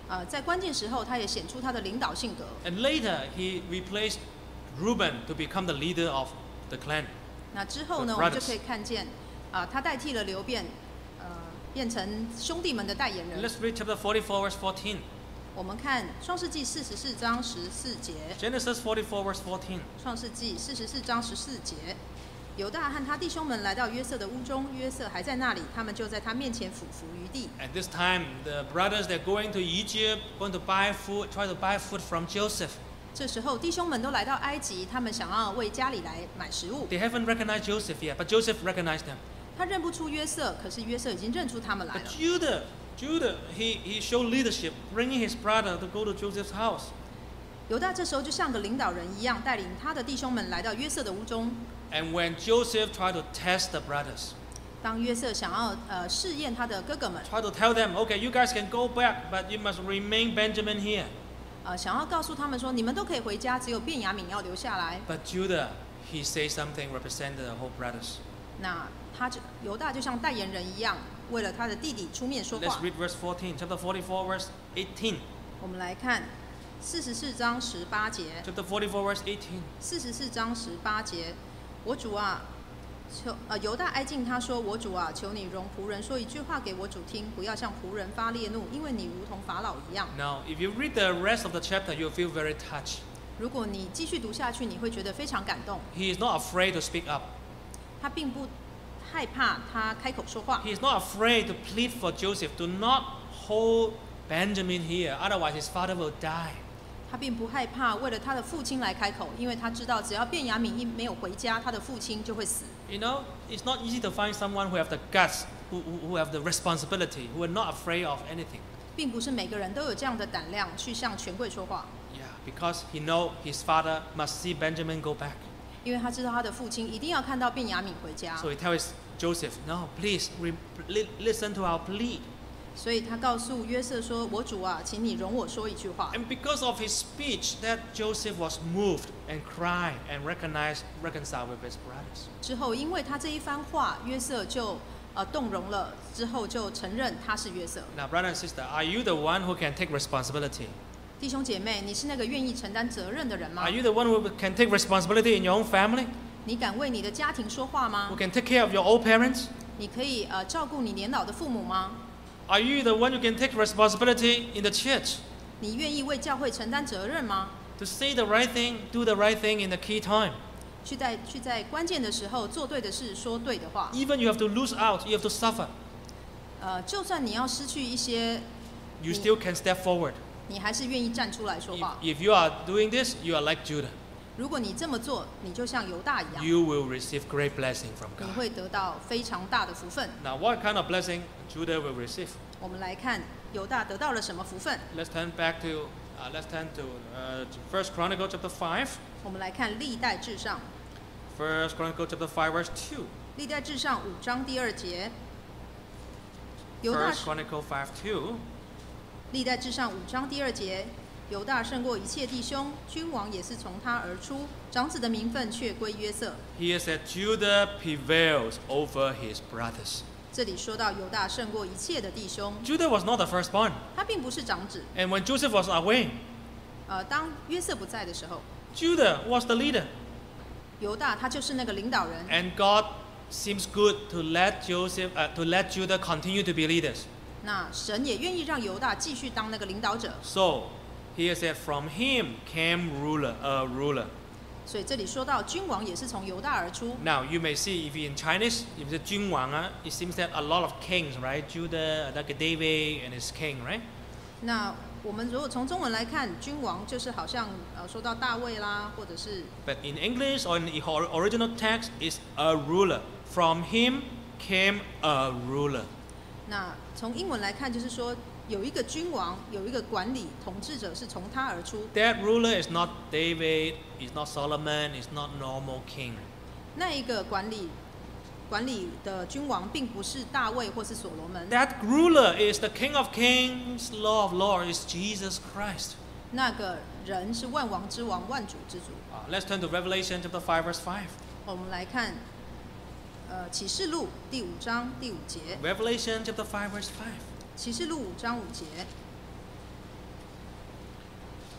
呃，在关键时候，他也显出他的领导性格。 And later, he replaced Reuben to become the leader of the clan. 那之后呢， The 我们就 brothers. 可以看见，啊、他代替了流辩，呃，变成兄弟们的代言 And 人。 let's read chapter forty-four, verse fourteen. 我们看创世纪四十四章十四节。 Genesis forty-four, verse fourteen. 创世纪四十四章十四节，犹大和他弟兄们来到约瑟的屋中，约瑟还在那里，他们就在他面前俯伏于地。 At this time, the brothers, they're going to Egypt, going to buy food, try to buy food from Joseph. 这时候弟兄们都来到埃及，他们想要为家里来买食物。 They haven't recognized Joseph yet, but Joseph recognized them. 他认不出约瑟，可是约瑟已经认出他们来 But 了。 Judah, Judah, he, he showed leadership, bringing his brother to go to Joseph's house. 犹大这时候就像个领导人一样，带领他的弟兄们来到约瑟的屋中。 And when Joseph tried to test the brothers, 当约瑟想要呃试验他的哥哥们， tried to tell them, okay, you guys can go back, but you must remain Benjamin here. 呃想要告诉他们说，你们都可以回家，只有便雅悯要留下来。 But Judah, he said something represented the whole brothers. 那他就犹大就像代言人一样，为了他的弟弟出面说 Let's 话。 read verse fourteen, chapter forty-four, verse eighteen. 我们来看四十四章十八节。 Chapter forty-four, verse eighteen. 四十四章十八节，我主啊，求呃犹大挨近他说：“我主啊，求你容仆人说一句话给我主听，不要向仆人发烈怒，因为你如同法老一样。” Now, if you read the rest of the chapter, you'll feel very touched. 如果你继续读下去，你会觉得非常感动。 He is not afraid to speak up. 他并不害怕他开口说话， He is not afraid to plead for Joseph to not hold Benjamin here, otherwise his father will die. 他并不害怕为了他的父亲来开口，因为他知道只要便雅悯一没有回家，他的父亲就会死。 You know, it's not easy to find someone who have the guts, who, who, who have the responsibility, who are not afraid of anything. 并不是每个人都有这样的胆量去向权贵说话， Yeah, because he know his father must see Benjamin go back. 因为他知道他的父亲一定要看到便雅悯回家。 So he tells Joseph, no, please re- li- listen to our plea. 所以他告诉约瑟说：“我主啊，请你容我说一句话。” And because of his speech, that Joseph was moved and cried and recognized, reconciled with his brothers. 之后，因为他这一番话，约瑟就呃动容了，之后就承认他是约瑟。 Now, brother and sister, are you the one who can take responsibility? 弟兄姐妹，你是那个愿意承担责任的人吗 Are？you the one who can take responsibility in your own family? 你敢为你的家庭说话吗 Who？can take care of your old parents? 你可以呃照顾你年老的父母吗？ Are you the one who can take responsibility in the church? 你愿意为教会承担责任吗？ To say the right thing, do the right thing in the key time. 去在去在关键的时候做对的事，说对的话。 Even you have to lose out, you have to suffer. 呃，就算你要失去一些， You Mm. still can step forward. 你还是愿意站出来说 If, 话。 if you are doing this, you are like Judah. 如果你这么做，你就像犹大一样， You will receive great blessing from 你 God. 会得到非常大的福分。 Now, what kind of blessing Judah will receive? 我们来看犹大得到了什么福分。 Let's turn back to uh, let's turn to uh, First Chronicle chapter five. 我们来看历代志上， First Chronicle chapter five, verse two. 历代志上五章第二节。犹大 First Chronicle five two. 历代志上五章第二节，犹大胜过一切弟兄，君王也是从他而出，长子的名分却归约瑟。 Here said Judah prevails over his brothers. 这里说到犹大胜过一切的弟兄， Judah was not the firstborn. 他并不是长子。 And when Joseph was away, 呃，当约瑟不在的时候， Judah was the leader. 犹大他就是那个领导人。 And God seems good to let Joseph, uh, to let Judah continue to be leaders. 那神也愿意让犹大继续当那个领导者， So, here said, from him came ruler, a ruler. 所以这里说到君王也是从犹大而出。 Now, you may see if in Chinese, if it's 君王, uh, it seems that a lot of kings, right? Judah, like David and his king, right? 那我们如果从中文来看，君王就是好像呃说到大卫啦，或者是 But in English or in the or- original text, is a ruler. From him came a ruler. 那从英文来看，就是说有一个君王，有一个管理统治者是从他而出。 That ruler is not David, is not Solomon, is not normal king. 那一个管理管理的君王，并不是大卫或是所罗门。 That ruler is the King of Kings, Lord of Lords, is Jesus Christ. 那个人是万王之王，万主之主。 Uh, let's turn to Revelation chapter five, verse five. 我们来看，呃，启示录第五章第五节。 Revelation chapter five, verse five. 启示录五章五节，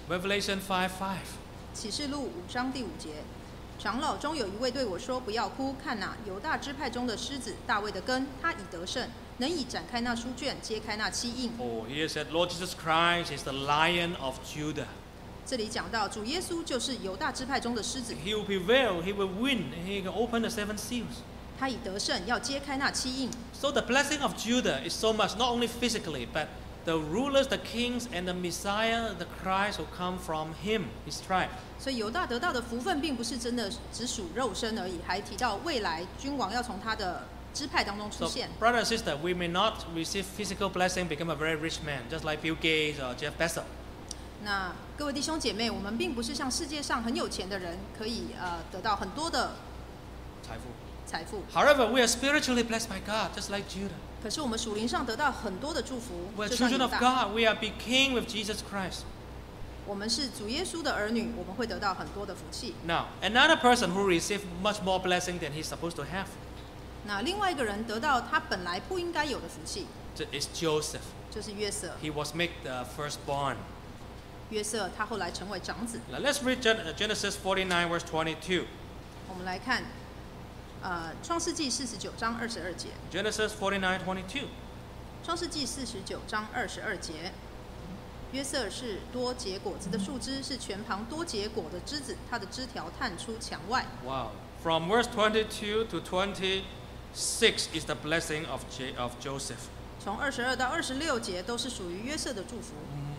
Revelation five five. 启示录五章第五节，长老中有一位对我说：“不要哭，看哪，犹大支派中的狮子大卫的根，他已得胜，能以展开那书卷，揭开那七印。” Oh, here said Lord Jesus Christ is the Lion of Judah. 这里讲到主耶稣就是犹大支派中的狮子， He will prevail, he will win, he can open the seven seals. 他已得胜，要揭开那七印。 So the blessing of Judah is so much, not only physically, but the rulers, the kings, and the Messiah, the Christ who come from him, his tribe. 所以犹大得到的福分，并不是真的只属肉身而已，还提到未来君王要从他的支派当中出 So, 现。 brother and sister, we may not receive physical blessing, become a very rich man, just like Bill Gates or Jeff Bezos. 那各位弟兄姐妹，我们并不是像世界上很有钱的人，可以呃得到很多的财富。 财富。 However, we are spiritually blessed by God, just like Judah. 可是我们属灵上得到很多的祝福， We're 就像 children 犹 of 大。 God. We are be king with Jesus Christ. 我们是主耶稣的儿女，我们会得到很多的福气。 Now, another person who received much more blessing than he's supposed to have 那另外一个人得到他本来不应该有的福气， is Joseph. 就是约瑟。 He was made the firstborn. 约瑟他后来成为长子。 Now, let's read Gen- Genesis forty-nine, verse twenty-two. 我们来看，呃，创世纪四十九章二十二节。 Genesis forty-nine, twenty-two. 创世纪四十九章二十二节，约瑟是多结果子的树枝，是泉旁多结果的枝子，它的枝条探出墙外。 Wow. From verse twenty-two to twenty-six is the blessing of, J- of Joseph. 从二十二到二十六节都是属于约瑟的祝福，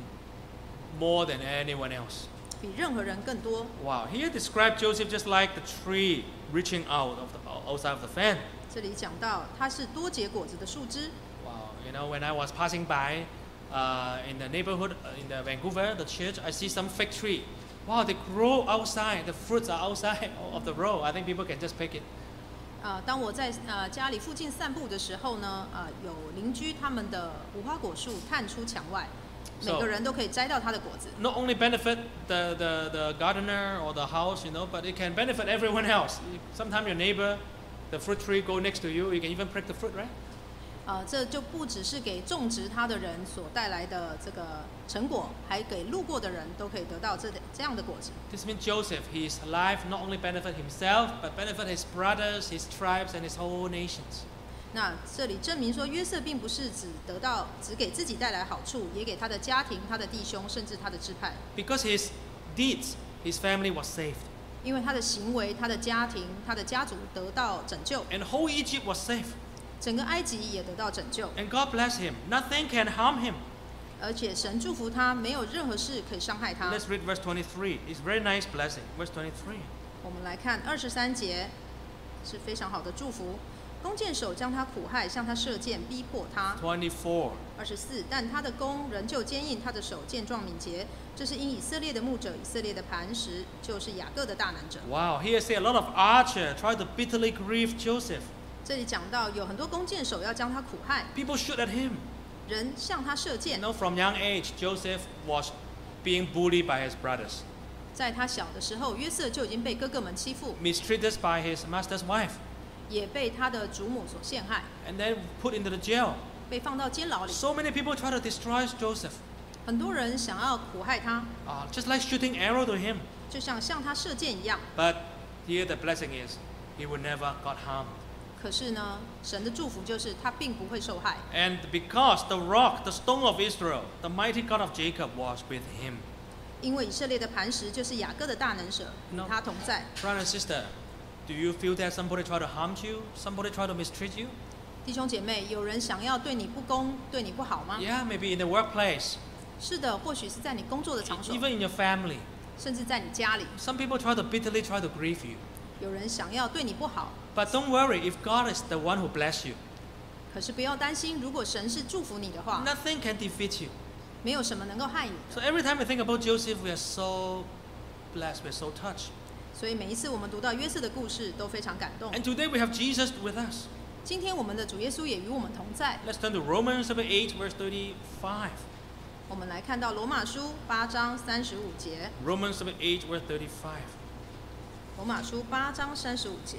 More than anyone else. 比任何人更多。 Wow. Here described Joseph just like the tree reaching out of the outside of the fan. 这里讲到它是多结果子的树枝。 Wow. You know, when I was passing by uh, in the neighborhood uh, in the Vancouver, the church, I see some fig tree. Wow, they grow outside. The fruits are outside of the road. I think people can just pick it. 呃，当我在呃家里附近散步的时候呢，呃，有邻居他们的无花果树探出墙外，每 So- 个人都可以摘到它的果子。 Not only benefit the, the, the gardener or the house, you know, but it can benefit everyone else. Sometimes your neighbor, the fruit tree go next to you, you can even pick the fruit, right? 呃，这就不只是给种植它的人所带来的这个成果，还给路过的人都可以得到这这样的果子。 This means Joseph, his life not only benefit himself, but benefit his brothers, his tribes, and his whole nations. 那这里证明说，约瑟并不是只得到只给自己带来好处，也给他的家庭、他的弟兄，甚至他的支派。 Because his deeds, his family was saved. 因为他的行为、他的家庭、他的家族得到拯救， And whole Egypt was saved. 整个埃及也得到拯救， And God bless him. Nothing can harm him. 而且神祝福他，没有任何事可以伤害他。 Let's read verse twenty-three. It's very nice blessing. Verse twenty-three. 我们来看二十三节，是非常好的祝福。弓箭手将他苦害，向他射箭，逼迫他。 twenty-four. 二十四，但他的弓仍旧坚硬，他的手健壮敏捷。这是因以色列的牧者，以色列的磐石，就是雅各的大能者。 Wow, here say a lot of archer try to bitterly grieve Joseph. 这里讲到有很多弓箭手要将他苦害， People shoot at him. 人向他射 You 箭。 know, from young age, Joseph was being bullied by his brothers, 在他小的时候，约瑟就已经被哥哥们欺负， mistreated by his master's wife, 也被他的主母所陷害， and then put into the jail. 被放到监牢里。 So many people try to destroy Joseph, 很多人想要苦害他， uh, just like shooting arrow to him. 就像向他射箭一样。 But here the blessing is, he will never got harmed. 可是呢，神的祝福就是他并不会受害， And because the rock, the stone of Israel, the mighty God of Jacob was with him. 因为以色列的磐石就是雅各的大能者，与 No. 他同在。 Brother and sister, do you feel that somebody try to harm you? Somebody try to mistreat you? 弟兄姐妹，有人想要对你不公、对你不好吗？ Yeah, maybe in the workplace, 是的，或许是在你工作的场所， even in your family. 甚至在你家里， Some people try to bitterly try to grieve you. 有人想要对你不好。 But don't worry, if God is the one who bless you, 可是不要担心，如果神是祝福你的话， nothing can defeat you. 没有什么能够害你。 So every time we think about Joseph, we are so blessed, we're so touched. 所以每一次我们读到约瑟的故事，都非常感动。 And today we have Jesus with us. 今天我们的主耶稣也与我们同在。 Let's turn to Romans chapter eight, verse thirty-five. 我们来看到罗马书八章三十五节。 Romans chapter eight, verse thirty-five. 罗马书八章三十五节。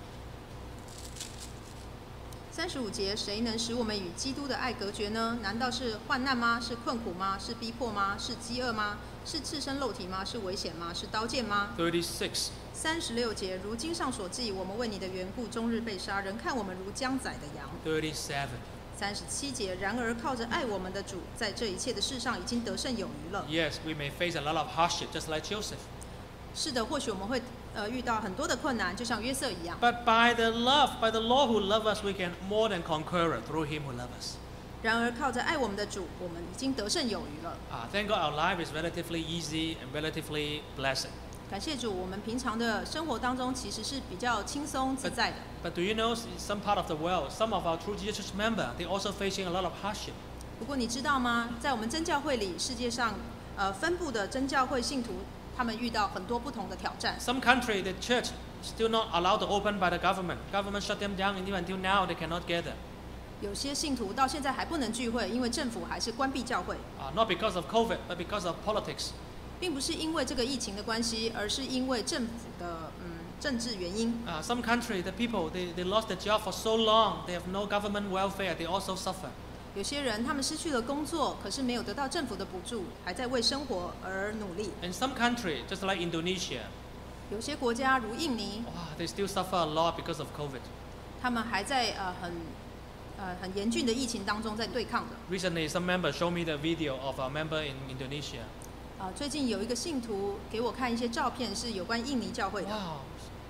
三十五节，谁能使我们与基督的爱隔绝呢？难道是患难吗？是困苦吗？是逼迫吗？是饥饿吗？ 是赤身肉体吗？是危险吗？是刀剑吗？ thirty-six. 三十六节，如经上所记，我们为你的缘故终日被杀，人看我们如将宰的羊。 thirty-seven. 三十七节，然而靠着爱我们的主，在这一切的事上已经得胜有余了。 Yes, we may face a lot of hardship, just like Joseph. 是的，或许我们会呃遇到很多的困难，就像约瑟一样。 But by the love, by the Lord who loves us, we can more than conquer through Him who loves us. 然而靠着爱我们的主，我们已经得胜有余了。 Ah, thank God our life is relatively easy and relatively blessed. 感谢主，我们平常的生活当中其实是比较轻松自在的。 But do you know, in some part of the world, some of our True Jesus Church members, they're also facing a lot of hardship. 不过你知道吗？在我们真教会里，世界上呃分布的真教会信徒，他们遇到很多不同的挑战。 Some country, the church still not allowed to open by the government. Government shut them down, and even until now, they cannot gather. 有些信徒到现在还不能聚会，因为政府还是关闭教会， Uh, not because of COVID, but because of politics. 并不是因为这个疫情的关系，而是因为政府的嗯政治原因。 Uh, some country, the people, they, they lost their job for so long. They have no government welfare. They also suffer. 有些人他们失去了工作，可是没有得到政府的补助，还在为生活而努力。 In some country, just like Indonesia, 有些国家如印尼， wow, they still suffer a lot because of COVID. 他们还在呃很呃很严峻的疫情当中在对抗的。 Recently, some members showed me the video of a member in Indonesia. 啊、最近有一个信徒给我看一些照片，是有关印尼教会的。 Wow.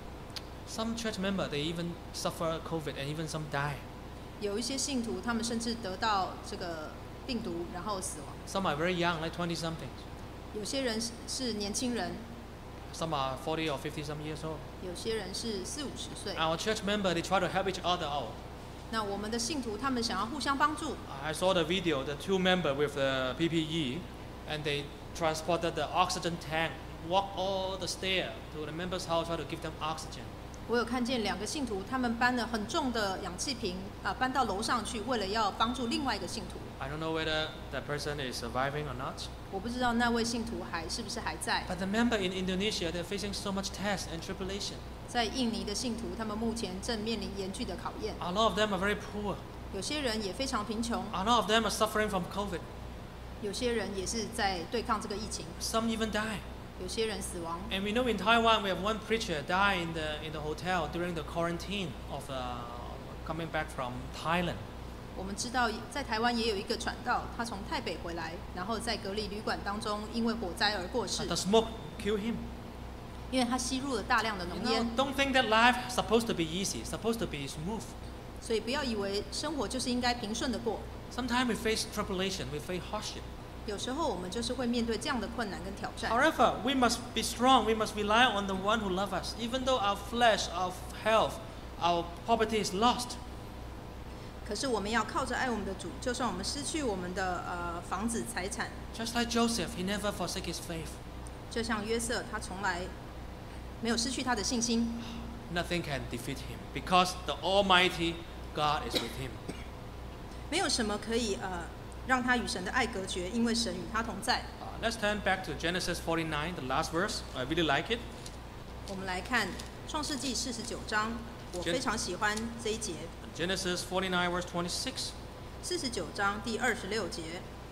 Some church members, they even suffer COVID and even some die. 有一些信徒，他们甚至得到这个病毒，然后死亡。 Some are very young, like twenty something. 有些人是是年轻人， Some are forty or fifty some years old. 有些人是四五十岁。 Our church member, they try to help each other out. 那我们的信徒，他们想要互相帮助。 I saw the video, the two members with the P P E, and they transported the oxygen tank, walk all the stair to the member's house, try to give them oxygen. 我有看见两个信徒，他们搬了很重的氧气瓶啊、搬到楼上去，为了要帮助另外一个信徒。 I don't know whether that person is surviving or not. 我不知道那位信徒还是不是还在。 But the member in Indonesia, they're facing so much test and tribulation. 在印尼的信徒，他们目前正面临严峻的考验。 A lot of them are very poor. 有些人也非常贫穷， A lot of them are suffering from COVID. 有些人也是在对抗这个疫情， Some even die. 有些人死亡。 And we know in Taiwan, we have one preacher die in the in the hotel during the quarantine of uh, coming back from Thailand. 我们知道，在台湾也有一个传道，他从台北回来，然后在隔离旅馆当中因为火灾而过世 Uh,，the smoke killed him. 因为他吸入了大量的 You 浓 know, 烟。 don't think that life is supposed to be easy, supposed to be smooth. 所以不要以为生活就是应该平顺的过， Sometimes we face tribulation, we face hardship. 有时候我们就是会面对这样的困难跟挑战。 However, we must be strong. We must rely on the one who loves us. Even though our flesh, our health, our property is lost, 可是我们要靠着爱我们的主，就算我们失去我们的呃房子财产， just like Joseph, he never forsake his faith. 就像约瑟，他从来没有失去他的信心， Nothing can defeat him because the Almighty God is with him. 没有什么可以呃让他与神的爱隔绝，因为神与他同在。 Uh, let's turn back to Genesis forty-nine, the last verse. I really like it. 我们来看创世纪四十九章，我 Gen- 非常喜欢这一节。 Genesis forty-nine, verse twenty-six. 四十九章第二十六节，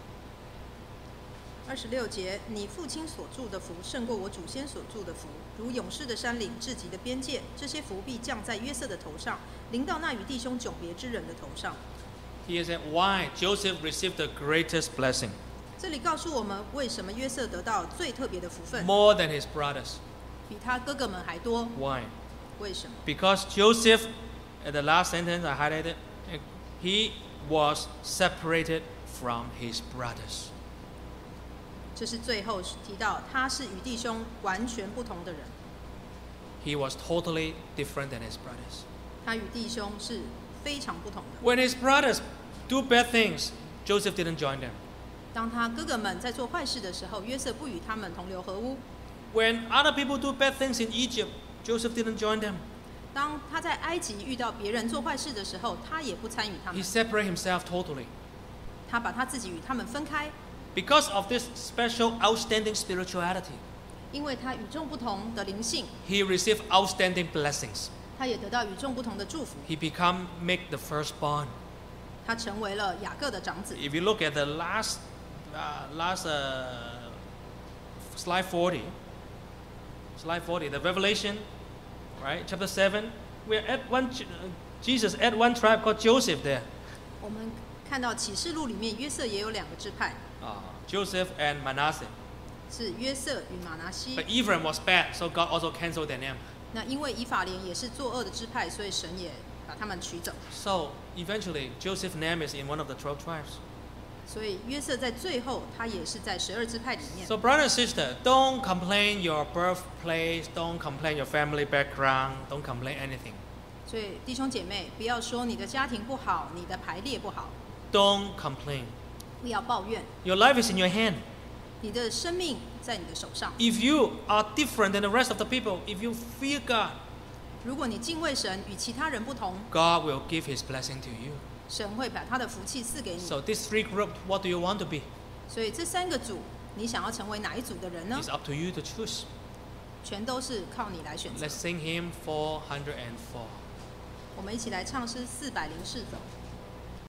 二十六节，你父亲所住的福胜过我祖先所住的福，如勇士的山岭至极的边界，这些福必降在约瑟的头上，临到那与弟兄迥别之人的头上。 He said, why Joseph received the greatest blessing, 这里告诉我们，为什么约瑟得到最特别的福分， more than his brothers. 比他哥哥们还多？ Why? 为什么？ Because Joseph, at the last sentence I highlighted, he was separated from his brothers. 这是最后提到，他是与弟兄完全不同的人， He was totally different than his brothers. 他与弟兄是非常不同的。 When his brothers do bad things, Joseph didn't join them. 当他哥哥们在做坏事的时候，约瑟不与他们同流合污。 When other people do bad things in Egypt, Joseph didn't join them. 当他在埃及遇到别人做坏事的时候，他也不参与他 He 们， separated himself totally. 他把他自己与他们分开， Because of this special, outstanding spirituality, 因为他与众不同的灵性， he received outstanding blessings. 他也得到与众不同的祝福。 He became make the firstborn. 他成为了雅各的长子。 If you look at the last, uh, last uh, slide forty. Slide forty. The Revelation, right? Chapter seven. We're at one. Jesus at one tribe called Joseph there. 我们看到启示录里面，约瑟也有两个支派， Uh, Joseph and Manasseh. 是约瑟与马拿西 But。Ephraim was bad, so God also canceled their name. 那因为以法莲也是作恶的支派，所以神也把他们取走。 So eventually, Joseph's name is in one of the twelve tribes. 所以约瑟在最后，他也是在十二支派里面。 So brother and sister, don't complain your birthplace, don't complain your family background, don't complain anything. 所以弟兄姐妹，不要说你的家庭不好，你的排列不好， Don't complain. 不要抱怨。 Your life is in your hand. 你的生命在你的手上。 If you are different than the rest of the people, if you fear God, 如果你敬畏神，与其他人不同， God will give His blessing to you. 神会把他的福气赐给你。 So these three groups, what do you want to be? 所以这三个组，你想要成为哪一组的人呢？ It's up to you to choose. 全都是靠你来选择 Let's。sing hymn four hundred four. 我们一起来唱诗四百零四首。